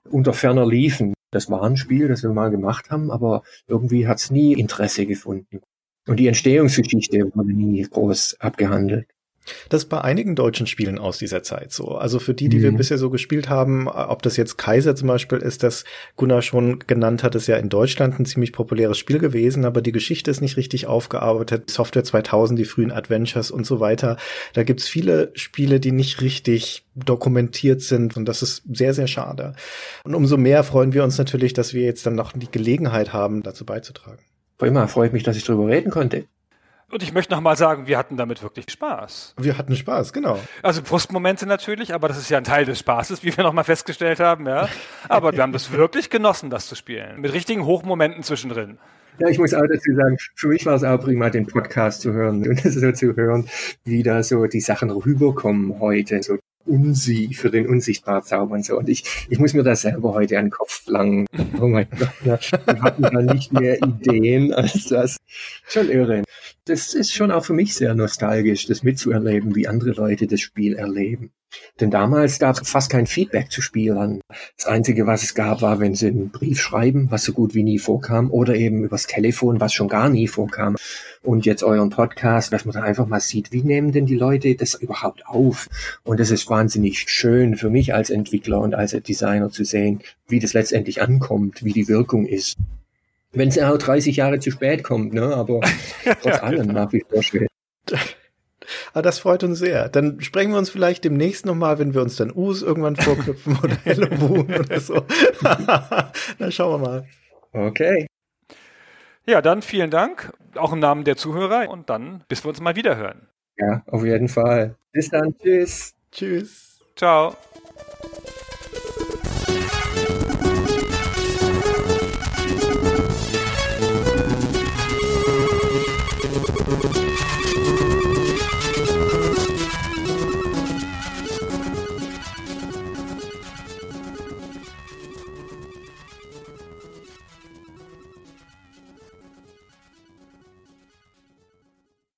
unter ferner liefen. Das war ein Spiel, das wir mal gemacht haben, aber irgendwie hat es nie Interesse gefunden. Und die Entstehungsgeschichte wurde nie groß abgehandelt. Das ist bei einigen deutschen Spielen aus dieser Zeit so. Also für die wir bisher so gespielt haben, ob das jetzt Kaiser zum Beispiel ist, das Gunnar schon genannt hat, ist ja in Deutschland ein ziemlich populäres Spiel gewesen, aber die Geschichte ist nicht richtig aufgearbeitet. Software 2000, die frühen Adventures und so weiter. Da gibt's viele Spiele, die nicht richtig dokumentiert sind und das ist sehr, sehr schade. Und umso mehr freuen wir uns natürlich, dass wir jetzt dann noch die Gelegenheit haben, dazu beizutragen. Prima, freut mich, dass ich drüber reden konnte. Und ich möchte noch mal sagen, wir hatten damit wirklich Spaß. Wir hatten Spaß, genau. Also Frustmomente natürlich, aber das ist ja ein Teil des Spaßes, wie wir noch mal festgestellt haben, ja. Aber wir haben das wirklich genossen, das zu spielen. Mit richtigen Hochmomenten zwischendrin. Ja, ich muss auch dazu sagen, für mich war es auch prima, den Podcast zu hören und so zu hören, wie da so die Sachen rüberkommen heute, so für den Unsichtbarzauber und so. Und ich muss mir das selber heute an den Kopf langen. Oh mein Gott, ja, wir hatten da nicht mehr Ideen als das. Schon irre. Das ist schon auch für mich sehr nostalgisch, das mitzuerleben, wie andere Leute das Spiel erleben. Denn damals gab es fast kein Feedback zu Spielern. Das Einzige, was es gab, war, wenn sie einen Brief schreiben, was so gut wie nie vorkam, oder eben übers Telefon, was schon gar nie vorkam. Und jetzt euren Podcast, dass man da einfach mal sieht, wie nehmen denn die Leute das überhaupt auf? Und das ist wahnsinnig schön für mich als Entwickler und als Designer zu sehen, wie das letztendlich ankommt, wie die Wirkung ist. Wenn es auch 30 Jahre zu spät kommt, ne? Aber trotz allem nach wie vor schön. Ah, das freut uns sehr. Dann sprechen wir uns vielleicht demnächst nochmal, wenn wir uns dann Us irgendwann vorknüpfen oder Hello Moon oder so. Dann schauen wir mal. Okay. Ja, dann vielen Dank, auch im Namen der Zuhörer und dann bis wir uns mal wieder hören. Ja, auf jeden Fall. Bis dann. Tschüss. Tschüss. Ciao.